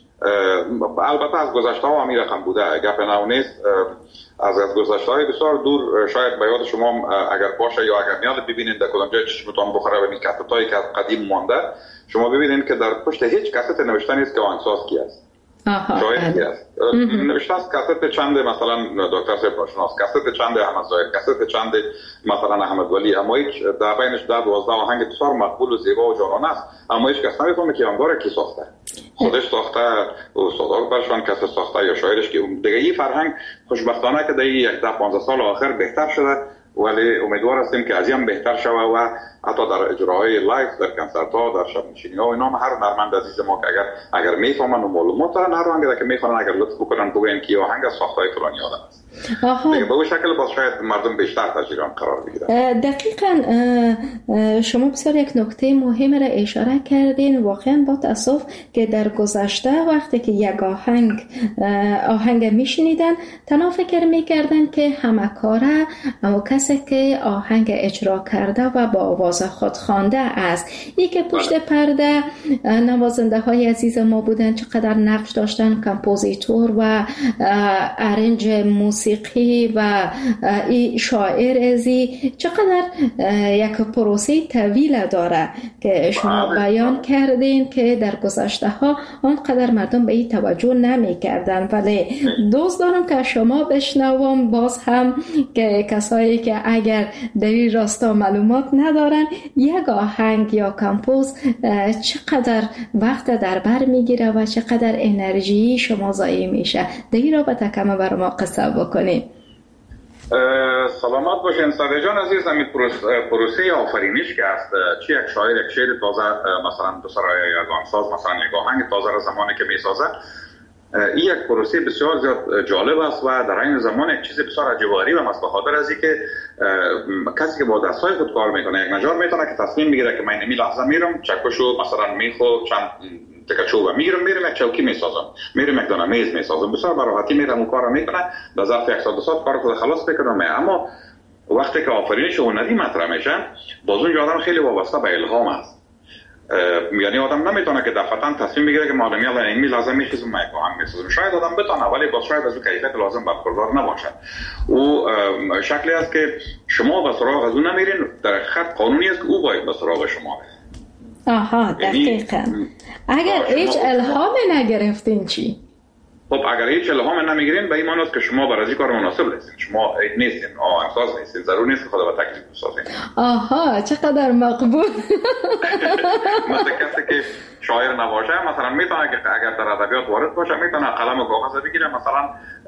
البته از گذشته ها همین رقم بوده، گپ نو نیست. از گذشته های بسیار دور شاید به یاد شما اگر باشه یا اگر میاد ببینید در کدام جای چشمتون بخوره و این کاست هایی که قدیم مانده شما ببینید که در پشت هیچ کاست نوشته نیست که آهنگساز کی است. شاید کی است نوشته است کاست چند مثلا دکتر صاحب ناشناس، کاست چند احمد ظاهر، کاست چند مثلا احمد ولی، اما هیچ در بینش 10-12 آهنگ بسیار مقبول و زیبا و جانانه است، اما هیچ کس نمیفهمه که انگار کی ساخته، خودش ساخته، استاد برشان کس ساخته یا شاعرش که دیگه. این فرهنگ خوشبختانه که در 10-15 سال آخر بهتر شده، ولی امیدوار هستیم که از این بهتر شود و حتی در اجراهای لایو در کنسرت ها در شب نشینی ها و اینا هر هنرمند عزیز ما که اگر میفهمن و معلومات دارن هر آهنگی که میخوان اگر لطف بکنن بگن که آهنگ از ساختهای فلانی آدم است. دیگه به اون شکل باز شاید مردم بیشتر تجربه قرار بگیرن. دقیقاً شما بسیار یک نکته مهم را اشاره کردین. واقعا با تاسف که در گذشته وقتی که یک آهنگ میشنیدن تنها فکر میکردن که همه کاره اما کسی که آهنگ اجرا کرده و با آواز خود خوانده است. ای که پشت پرده نوازنده های عزیز ما بودن چقدر نقش داشتن، کمپوزیتور و ارنج موسیقی و ای شاعر ازی چقدر یک پروسه طویل داره که شما بیان کردین که در گذشته ها آنقدر مردم به این توجه نمی کردن. ولی دوست دارم که شما بشنوم باز هم که کسایی که اگر در این راستا معلومات ندارن یک آهنگ یا کمپوز چقدر وقت در بر میگیره و چقدر انرژی شما ضایع میشه. در این رابطه کم بر ما قصه بکنید. سلامت باشین ساده جان عزیز. همین پروسه آفرینش که است، چی یک شاعر یک شعر تازه مثلا دو سرای یک آهنگساز مثلا یک آهنگ تازه را زمانی که میسازه، این یک پروسه بسیار زیاد جالب است و در این زمان یک چیز بسیار عجیب و غریب است، به خاطر از اینکه کسی که با دستای خود کار میکنه یک نجار میتونه که تصمیم بگیره که من این لحظه میرم چکشو مثلا میخو چند تکه چوب میگیرم میرم یک چوکی میسازم، میرم یک دانه میز میسازم، بسیار به راحتی میرم اون کارو میکنه، در ظرف 100 ساعت کار خود خلاص میکنم. اما وقتی که آفرینش هنری مطرح میشه باز اون آدم خیلی وابسته به الهام است. یعنی آدم نمیتونه که دفعتاً تصمیم بگیره که مادامی الان این لازم میشه من یک آهنگ میسازم. شاید آدم بتونه ولی باز شاید از اون کیفیت لازم برخوردار نباشه. او شکلی است که شما به سراغ از اون نمیرین، در خط قانونی است که او باید به سراغ شما بره. آها دقیقاً. اگر هیچ الهام نگرفتین چی؟ خب اگر هیچ الهام نمیگیرین به این معنی است که شما برای این کار مناسب نیستین، شما نیستین آهنگساز نیستین، ضرور نیست که خدا به تکلیف بسازین. آها چقدر مقبول. مثل کسی که شاعر نباشه مثلا میتونه که اگر در ادبیات وارد باشه میتونه قلم و کاغذ بگیره مثلا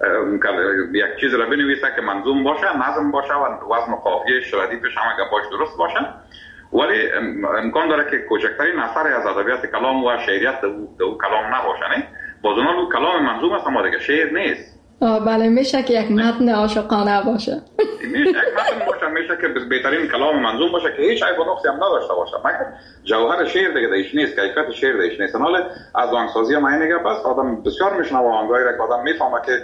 یک چیز را بنویسه که منظوم باشه، نظم باشه و وزن و قافیه‌اش ردیفش هم اگر باش درست باشه، ولی امکان داره که کوچکترین اثر از ادبیات کلام و شعریت در او کلام نباشه. نه باز اون کلام منظوم است اما دیگه شعر نیست. بله میشه که یک متن عاشقانه باشه. میشه یک متن باشه، میشه که بهترین کلام منظوم باشه که هیچ عیب و نقصی هم نداشته باشه، مگر جوهر شعر دیگه دیش نیست، کیفیت شعر دیش نیست. حالا از آهنگسازی هم اینه بس آدم بسیار میشنوه آهنگایی را که آدم میفهمه که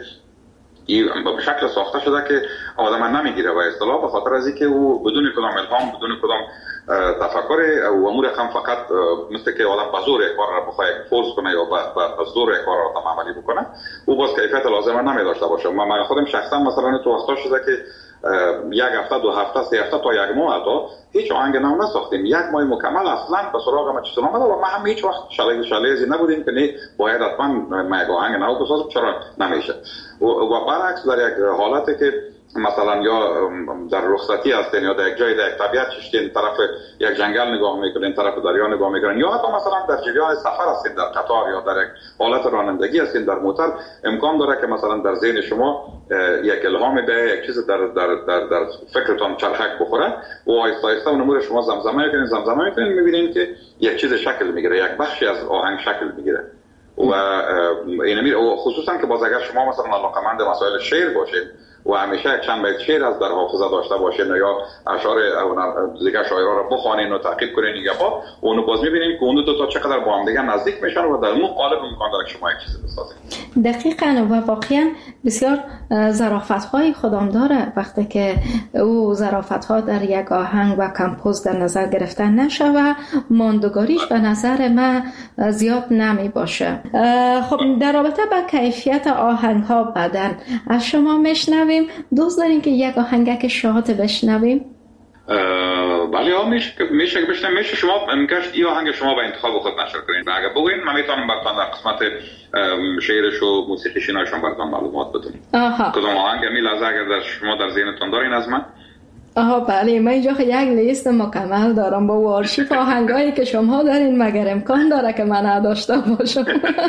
به شکل ساخته شده که آدم نمیگیره و اصطلاح به خاطر از اینکه او بدون کدام الهام بدون کدام تفکر و امور هم فقط مثل که آدم به زور یک کار را بخواد فورس کنه یا به زور یک کار را عملی بکنه او باز کیفیت لازم نمی داشته باشه. من خودم شخصا مثلا تو وقتا شده که یک هفته 2 هفته 3 هفته تا یک ماه تا هیچ آهنگ نو نساختیم، یک ماه مکمل اصلا به سراغ ما چیزی نمیاد و ما هم هیچ وقت شالیزی نبودیم که نه باید حتما ما یک آهنگ نو بسازیم، چرا نمیشه. و برعکس در یک حالتی که مثلا یا در رخصتی هستین یا در یک جای در یک طبیعت هستین، طرف یک جنگل نگاه میکنین، طرف دریا نگاه میکنین، یا حتی مثلا در جریان سفر هستین، در قطار یا در یک حالت رانندگی هستین در موتور، امکان داره که مثلا در ذهن شما یک الهام به یک چیز در فکرتان چرخک بخوره و آهسته آهسته اون امور شما زمزمه میکنین میبینین که یک چیز شکل میگیره، یک بخشی از آهنگ شکل میگیره. و اینمی خصوصا که باز اگر شما مثلا علاقه‌مند مسائل شعر باشید و همیشه یک چند بیت شعر از در حافظه داشته باشین یا اشعار دیگه شاعرها رو بخوانین و تعقیب کنین دیگه با اونو باز میبینین که اون دو تا چقدر با هم دیگه نزدیک میشن و در اون قالب امکان داره که شما یک چیزی بسازین. دقیقاً و واقعا بسیار ظرافت‌های خودم داره وقتی که او ظرافت‌ها در یک آهنگ و کمپوز در نظر گرفتن نشه و ماندگاریش به نظر من زیاد نمی باشه. خب در رابطه با کیفیت آهنگ‌ها بعداً از شما میشنویم. دوست دارین که یک آهنگک شاد بشنویم؟ بله میشه بشنویم. میشه شما میگشت این آهنگ شما به انتخاب خود نشر کنین و اگر بگوین من میتونم براتون در قسمت شعرش و موسیقی شنایشون براتون معلومات بدم. کدوم آهنگ می لحظه اگر در شما در ذهنتون دارین از من؟ بله، من اینجا یک لیست مکمل دارم با آرشیو آهنگایی که شما دارین، مگر امکان داره که من نداشته باشم.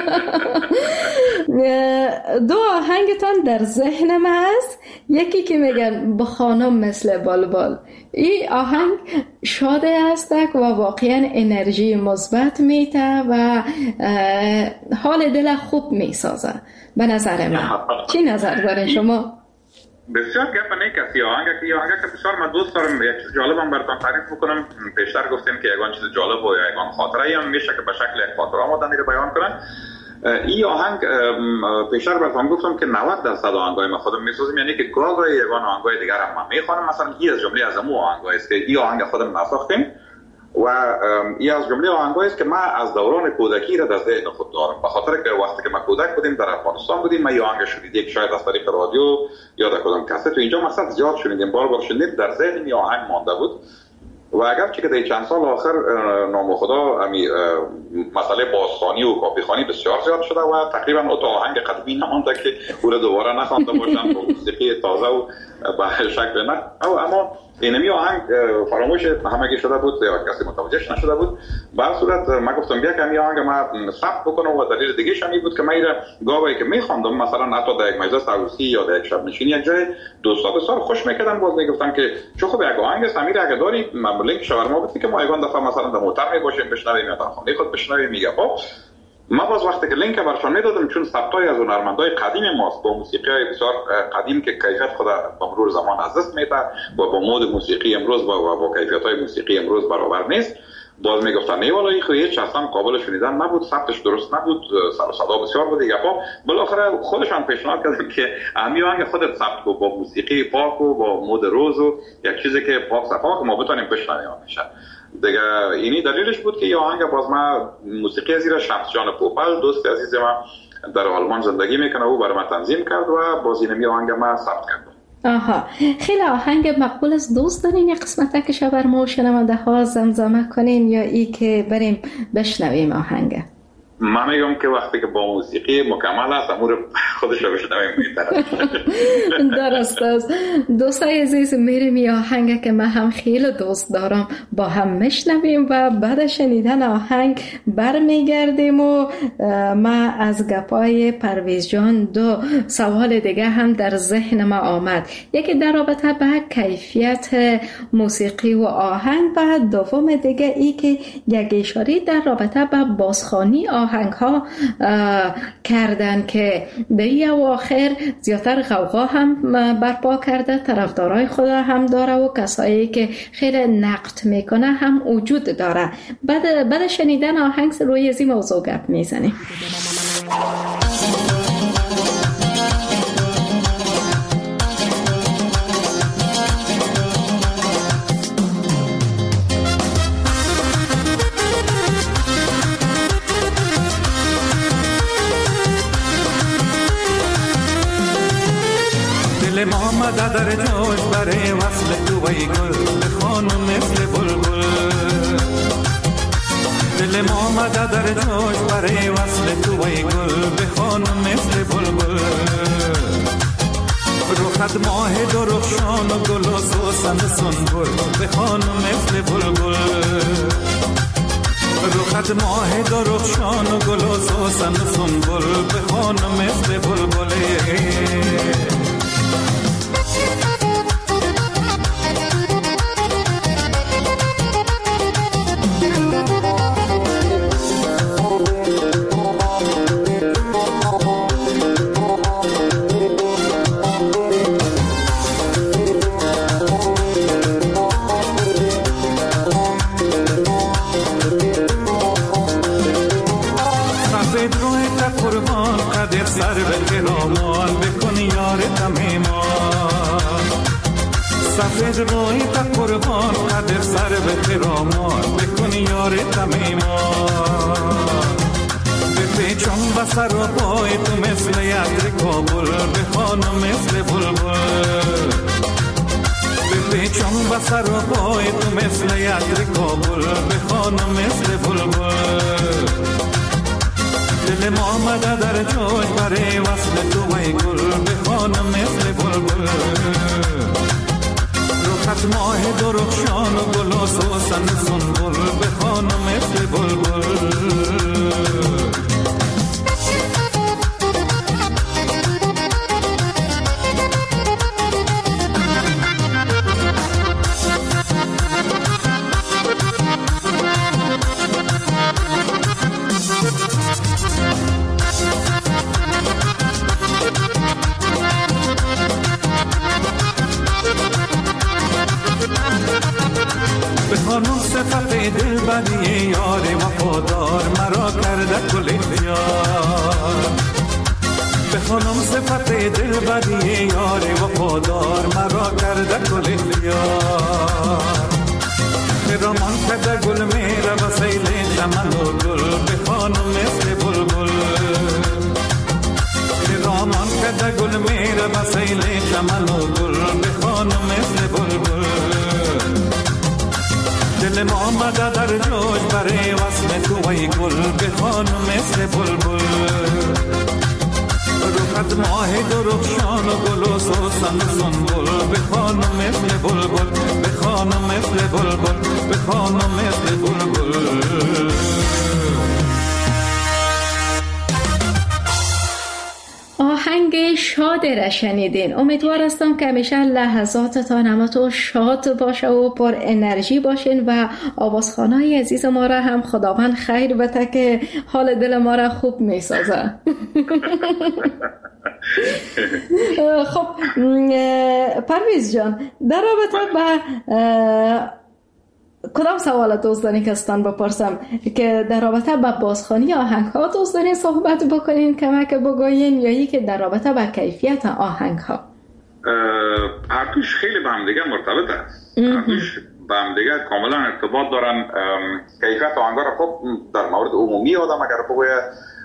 دو آهنگتان در ذهن من هست، یکی که میگن با خانم مثل بلبل. این آهنگ شاده است و واقعا انرژی مثبت میده و حال دل خوب میسازه به نظر من. چی نظر دارین شما؟ بسیار گپ نیست. آهنگ که بسیار من دوست دارم. یک چیز جالب هم براتون تعریف بکنم. پیشتر گفتیم که یگان چیز جالب و یگان خاطره هم میشه که به شکل یک خاطره آمدن رو بیان کنن. این آهنگ پیشتر براتون گفتم که 90% آهنگای ما خودم میسازیم، یعنی که گاهی یگان آهنگای دیگر هم من میخوانم. مثلا این از جمله از امو آهنگایی است که این آهنگ خودم نساختیم و این از جمله آهنگایی است که من از دوران کودکی را در ذهن خود دارم، به خاطر که وقتی که ما کودک بودیم در افغانستان بودیم، ما این آهنگ شنیدیم شاید از طریق رادیو یا در کدام کاست و اینجا مثلا زیاد شنیدیم، بار شنیدیم، در ذهن این آهنگ مانده بود. و اگرچه که در چند سال آخر نام خدا مسئله بازخوانی و کاپیخوانی بسیار زیاد شده و تقریبا اون آهنگ قدیمی نمانده که او را دوباره نخوانده باشن با موسیقی تازه و به شکل نه. اما اینمی آهنگ فراموش همگی شده بود یا کسی متوجهش نشده بود. به هر صورت من گفتم بیا که این آهنگ ما ثبت بکنم و دلیل دیگه شمی بود که من اینا گاهی که میخواندم مثلا حتی در یک مجلس عروسی یا در یک شب نشینی یک جای دوستا بسیار خوش میکردن، باز میگفتن که چه خوب یک آهنگ سمیر اگه داری من لینک شاورما بود که ما یگان دفعه مثلا در موتر میباشیم بشنویم یا در خانه خود بشنویم. میگه خب ما باز وقتی که لینک برشان میدادم، چون ثبتای از هنرمندای قدیم ماست با موسیقی بسیار قدیم که کیفیت خود با مرور زمان از دست میده و با مود موسیقی امروز با کیفیت‌های موسیقی امروز برابر نیست، باز میگفتن نه والا این هیچ اصلا قابل شنیدن نبود، ثبتش درست نبود، سر و صدا بسیار بود دیگه. بالاخره خودشان پیشنهاد کردن که همین آهنگ خودت ثبت کو با موسیقی پاک و با مود روز و یک چیزی که پاک صفا که ما بتونیم بشنویم میشه دیگه. اینی دلیلش بود که این آهنگ باز ما موسیقی زیر شمس جان پوپل دوست عزیز ما در آلمان زندگی میکنه و برای ما تنظیم کرد و باز اینمی آهنگ ما ثبت کرد. خیلی آهنگ مقبول است. دوست دارین یک قسمت که شبر ما و شنونده ها زمزمه کنین یا ای که بریم بشنویم آهنگ؟ من میگم که وقتی که با موسیقی مکمل است امور خودش رو بشنویم میتره. درست است. دوستای عزیز میریم یا آهنگ که من هم خیلی دوست دارم با هم میشنویم و بعد شنیدن آهنگ برمیگردیم و من از گپای پرویز جان دو سوال دیگه هم در ذهن ما آمد. یکی در رابطه به کیفیت موسیقی و آهنگ و دوم دیگه ای که یک اشاره در رابطه به بازخوانی آهنگ ها کردن که در این اواخر زیادتر غوغا هم برپا کرده، طرفدارای خدا هم داره و کسایی که خیلی نقد میکنه هم وجود داره. بعد شنیدن آهنگ روی از این موضوع گپ میزنیم. دل ما آمده در جوش برای وصل تو ای گل به خانم مثل بلبل. دل ما آمده در جوش برای وصل تو ای گل به خانم مثل بلبل. رو خط رخت ماه درخشان و گل و سوسن سنبل بخوان مثل بلبل رخت ماه درخشان و گل و سوسن سنبل بخوان مثل بلبله سفید روی تا قربان قدر سر به خرامان بکن یار تمیمان بپیچم بسر و پای تو مثل یدر کابل بخوانم مثل بلبل بپیچم بسر و پای تو مثل یدر کابل بخوانم مثل بلبل دل ما آمده در جوش برای وصل تو ای گل بخوانم مثل بلبل رخت ماه درخشان و گل و سوسن سنبل بخوانم مثل بلبل بخوانم صفت دل بدی یار وفادار مرا کرده کل اختیار بخوانم صفت دل بدی یار وفادار مرا کرده کل اختیار رامان کرده گل میره و سیل چمن و گل بخوانم مثل بلبل رامان کرده گل میره و سیل چمن و گل بخوانم مثل بلبل دل ما آمده در جوش برای وصل تو ای گل بخوانم مثل بلبل رخت ماه درخشان و گل و سوسن سنبل بخوانم مثل بلبل بخوانم مثل بلبل بخوانم مثل بلبل آهنگ شاد را شنیدین. امیدوار هستم که همیشه لحظاتتان همتون شاد باشه و پر انرژی باشین و آوازخوانای عزیز ما را هم خداوند خیر بده که حال دل ما را خوب میسازه. خب پرویز جان، در رابطه با کدام سوال دوست دارین که استان بپرسم که در رابطه با بازخوانی آهنگ ها دوست دارین صحبت بکنین کمک بگوین یا یکی در رابطه با کیفیت آهنگ ها؟ هر دوش خیلی به هم دیگه مرتبط است. هر دوش به هم دیگه کاملا ارتباط دارن. کیفیت آهنگ ها را خب در مورد عمومی آدم اگر بگویه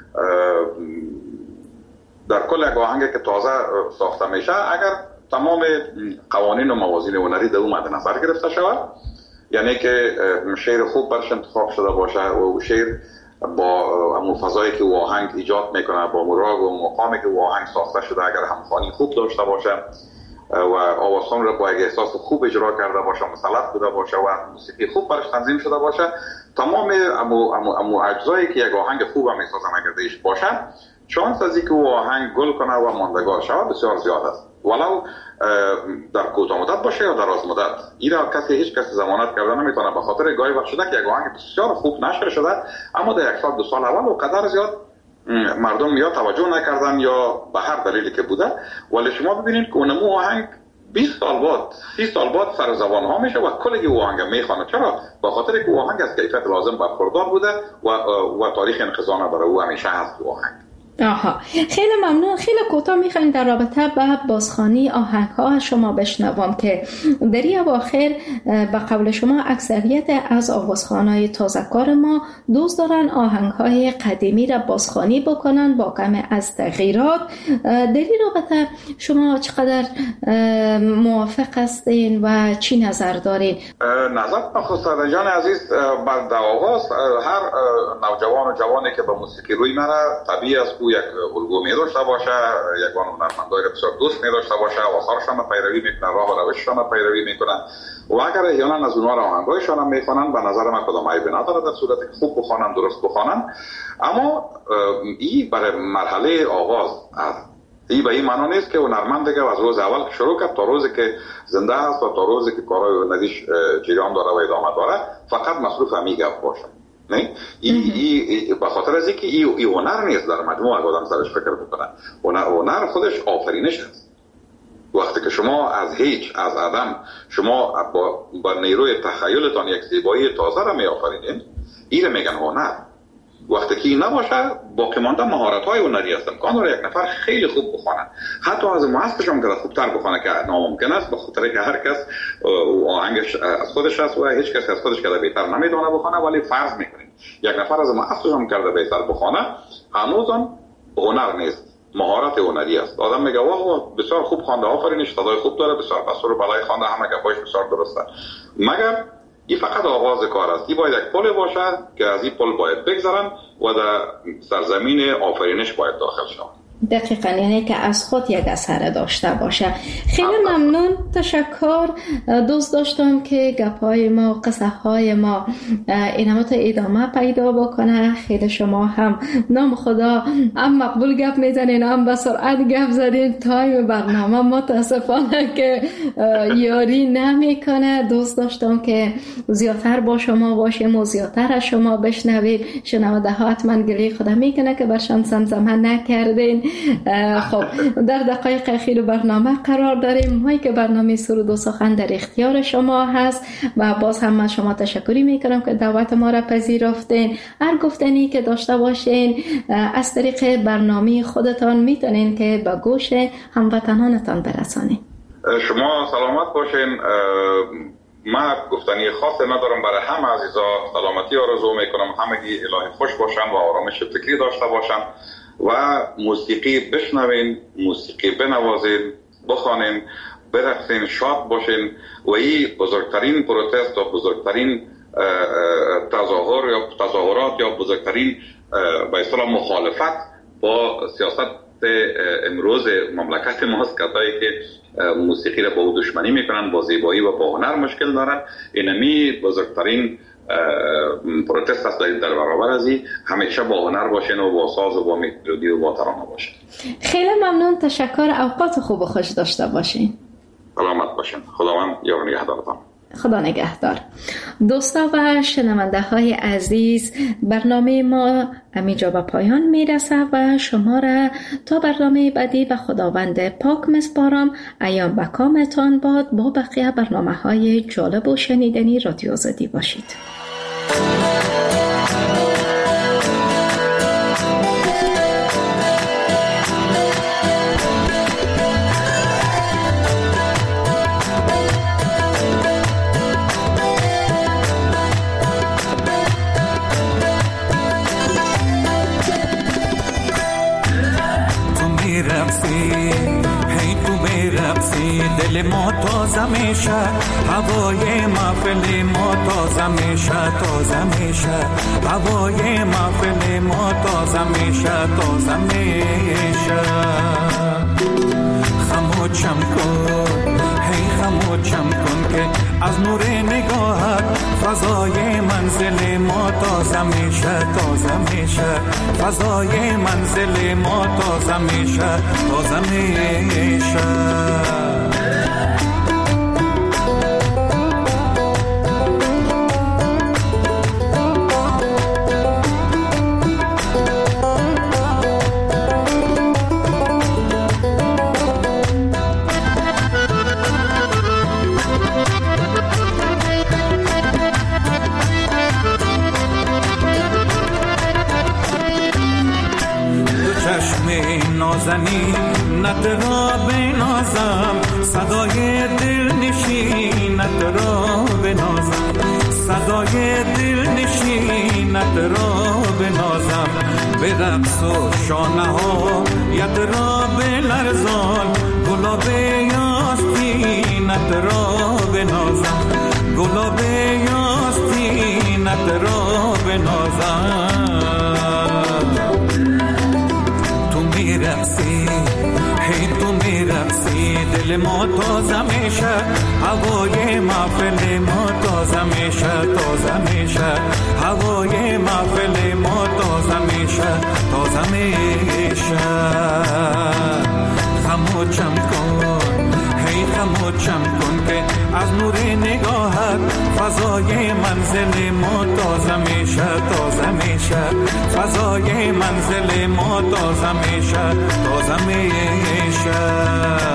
در کل یک آهنگ که تازه ساخته میشه اگر تمام قوانین و موازین هنری در اون مد نظر گرفته شود، یعنی که شعر خوب برش انتخاب شده باشه و شعر با همون فضایی که او آهنگ ایجاد میکنه با مراغ و مقامی که او آهنگ ساخته شده اگر همخوانی خوب داشته باشه و آوازخوان را با یک احساس خوب اجرا کرده باشه، مسلط بوده باشه و موسیقی خوب برش تنظیم شده باشه، تمام امو اجزایی که یک آهنگ خوب هم میسازن اگر دیش باشه، شانس از اینکه او آهنگ گل کنه و ماندگار شود بسیار زیاد است، ولو در کوتاه مدت باشه یا دراز مدت. این را هیچ کسی ضمانت کرده نمیتونه، به خاطر گاهی وقت شده که یک آهنگ بسیار خوب نشر شده اما در یک سال دو سال اول و قدر زیاد مردم یا توجه نکردن یا به هر دلیلی که بوده، ولی شما ببینید که اونمو آهنگ 20 سال بعد 30 سال بعد سر زبان ها میشه و کلی او آهنگ میخوانه. چرا؟ به خاطر که او آهنگ از کیفیت لازم برخوردار بوده و تاریخ انخزان برای او همیشه هست او آهنگ. آها، خیلی ممنون. خیلی کوتاه میخوایم در رابطه با بازخوانی آهنگ ها شما بشنوم که در این اواخر به قول شما اکثریت از آوازخوانای تازه‌کار ما دوست دارن آهنگ های قدیمی را بازخوانی بکنن با کم از تغییرات. در این رابطه شما چقدر موافق هستین و چی نظر دارین؟ نظر خسرو جان عزیز، بعد در آغاز هر نوجوان و جوانی که به موسیقی روی میره طبیعی است او یک الگو می داشته باشه، یک هنرمندای بسیار دوست می داشته باشه، آثارشان پیروی میکنه، راه و روششان پیروی میکنه و اگر احیانا از اونها را آهنگایشان هم میخوانند به نظر من کدام عیبی نداره در صورتی که خوب بخوانند، درست بخوانند. اما این برای مرحله آغاز این به این معنا نیست که هنرمند دیگه از روز اول شروع کرد تا روزی که زنده است و تا روزی که کارهای هنریش جریان داره و ادامه داره فقط مصروف همین گپ باشه. نه به خاطر از اینکه این هنر نیست در مجموع آدم سرش فکر بکنه. هنر خودش آفرینش است. وقتی که شما از هیچ، از عدم، شما با نیروی تخیلتان یک زیبایی تازه را می آفرینید، این میگن هنر. وقتی که این نباشه باقی مانده مهارت‌های هنری است. امکان داره یک نفر خیلی خوب بخونه، حتی از مؤسسش هم که خوبتر بخونه که ناممکن است، به خاطر که هر کس آهنگش از خودش است و هیچ کس از خودش که بهتر نمیدونه بخونه. ولی فرض میکنیم یک نفر از مؤسسش هم کرده بهتر بخونه، هنوز هم هنر نیست، مهارت هنری است. آدم میگه واه بسیار خوب خوانده، آفرینش، صدای خوب داره، بسیار بسور بالای خوانده، همه گپاش بسیار درسته. مگر این فقط آغاز کار است. این باید یک پل باشه که از این پل باید بگذرن و در سرزمین آفرینش باید داخل شوند. دقیقاً، یعنی که از خود یک اثر داشته باشه. خیلی ممنون، تشکر. دوست داشتم که گپای ما، قصه های ما اینما تا ادامه پیدا بکنه. خیلی شما هم نام خدا هم مقبول گپ میزنین، هم به سرعت گپ زدین. تایم برنامه متاسفانه که یاری نمیکنه. دوست داشتم که زیادتر با شما باشیم و زیادتر از شما بشنویم. شنونده ها حتما گلی خدا میکنه که برشان زمزمه نکردین. خب در دقایق اخیر برنامه قرار داریم. ما که برنامه سرود و سخن در اختیار شما هست و باز هم من شما تشکری میکنم که دعوت ما را پذیرفتین. هر گفتنی که داشته باشین از طریق برنامه خودتان میتونین که به گوش هموطنانتان برسانین. شما سلامت باشین. من گفتنی خاصی ندارم. برای همه عزیزا سلامتی آرزو میکنم، همگی الهی خوش باشن و آرامش فکری داشته باشن و موسیقی بشنوین، موسیقی بنوازین، بخوانین، برقصین، شاد باشین. و این بزرگترین پروتست و بزرگترین تظاهر یا تظاهرات یا بزرگترین به اصطلاح مخالفت با سیاست امروز مملکت ماست. کسایی که موسیقی را با او دشمنی میکنن، با زیبایی و با هنر مشکل دارن، اینمی بزرگترین پروتست است در برابر از این. همیشه با هنر باشین و با ساز و با ملودی و با ترانه باشین. خیلی ممنون، تشکر. اوقات خوب و خوش داشته باشین. سلامت باشین. خداوند یار نگهدارتان. خدا نگهدار. دوستا و شنونده های عزیز، برنامه ما همینجا به پایان میرسه و شما را تا برنامه بعدی به خداوند پاک میسپارم. ایام بکامتان باد. با بقیه برنامه های جالب و شنیدنی رادیو آزادی باشید. دل ما تازه میشه، هوای محفل ما تازه میشه، تازه میشه، هوای محفل ما تازه میشه، تازه میشه. خموشم کن، هی خموشم کن که از نور نگاهت فضای منزل ما تازه میشه، تازه میشه، فضای منزل ما تازه میشه، تازه میشه. نازنی نترا بنازم، صدای دل نشین نترا بنازم، صدای دل نشین نترا بنازم. به رقص و شانه ها یترا بلرزان، گلاب یاستی نترا بنازم، گلاب یاستی نترا بنازم. میرقصی هی تو میرقصی دل ما تازه میشه هوای محفل ما تازه میشه تازه میشه هوای محفل ما تازه میشه تازه میشه خموشم کن هی خموشم کن که از نور نگاهت فضای منزل ما تازه میشه تازه میشه فضای منزل ما تازه میشه تازه میشه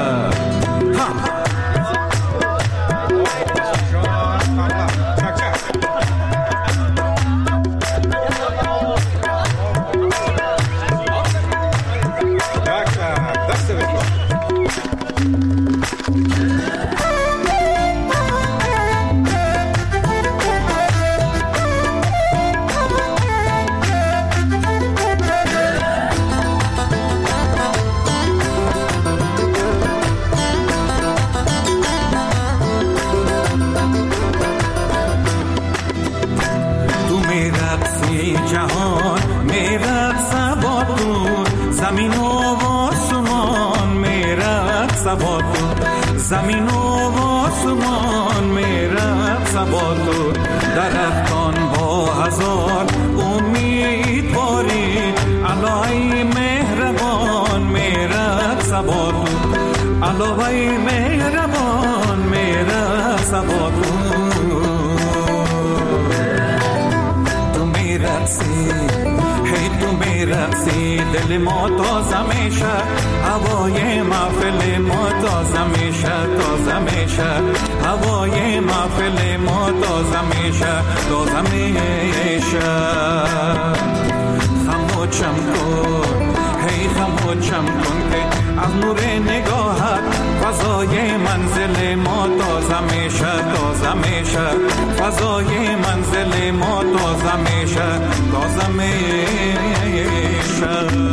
زمین و آسمان میرقص با تو درختان با هزار امیدواری الهی مهربان میرقص با تو الهی مهربان میرقص با تو میرقصی هی تو میرقصی دل ما تازه میشه هوای محفل ما تازه میشه تازه میشه هوای محفل ما تازه میشه تازه میشه خموشم کن هی خموشم کن که از نور نگاهت فضای منزل ما تازه میشه تازه میشه فضای منزل ما تازه میشه تازه میشه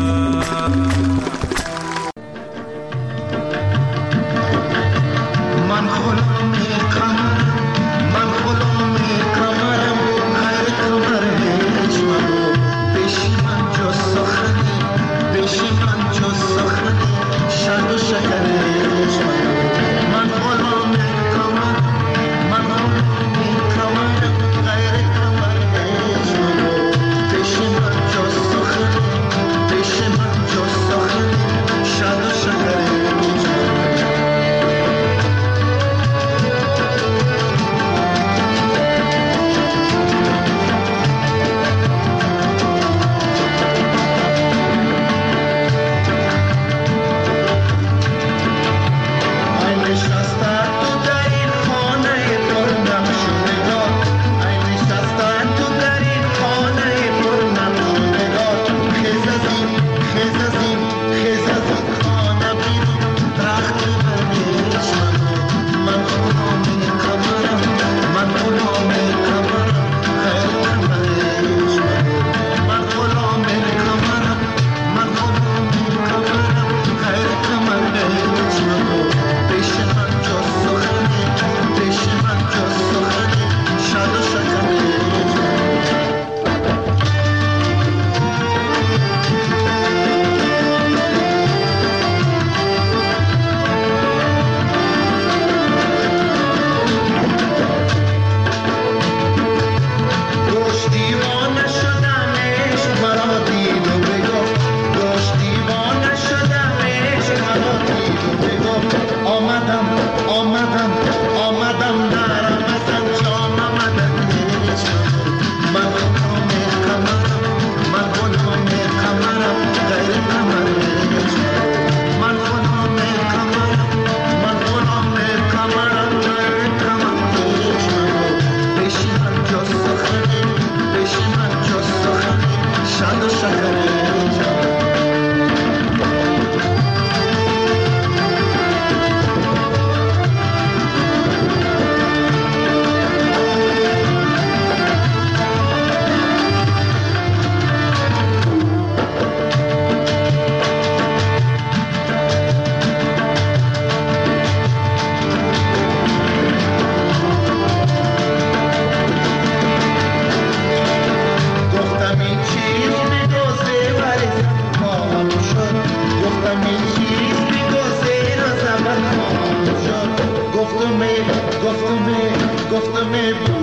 گفتم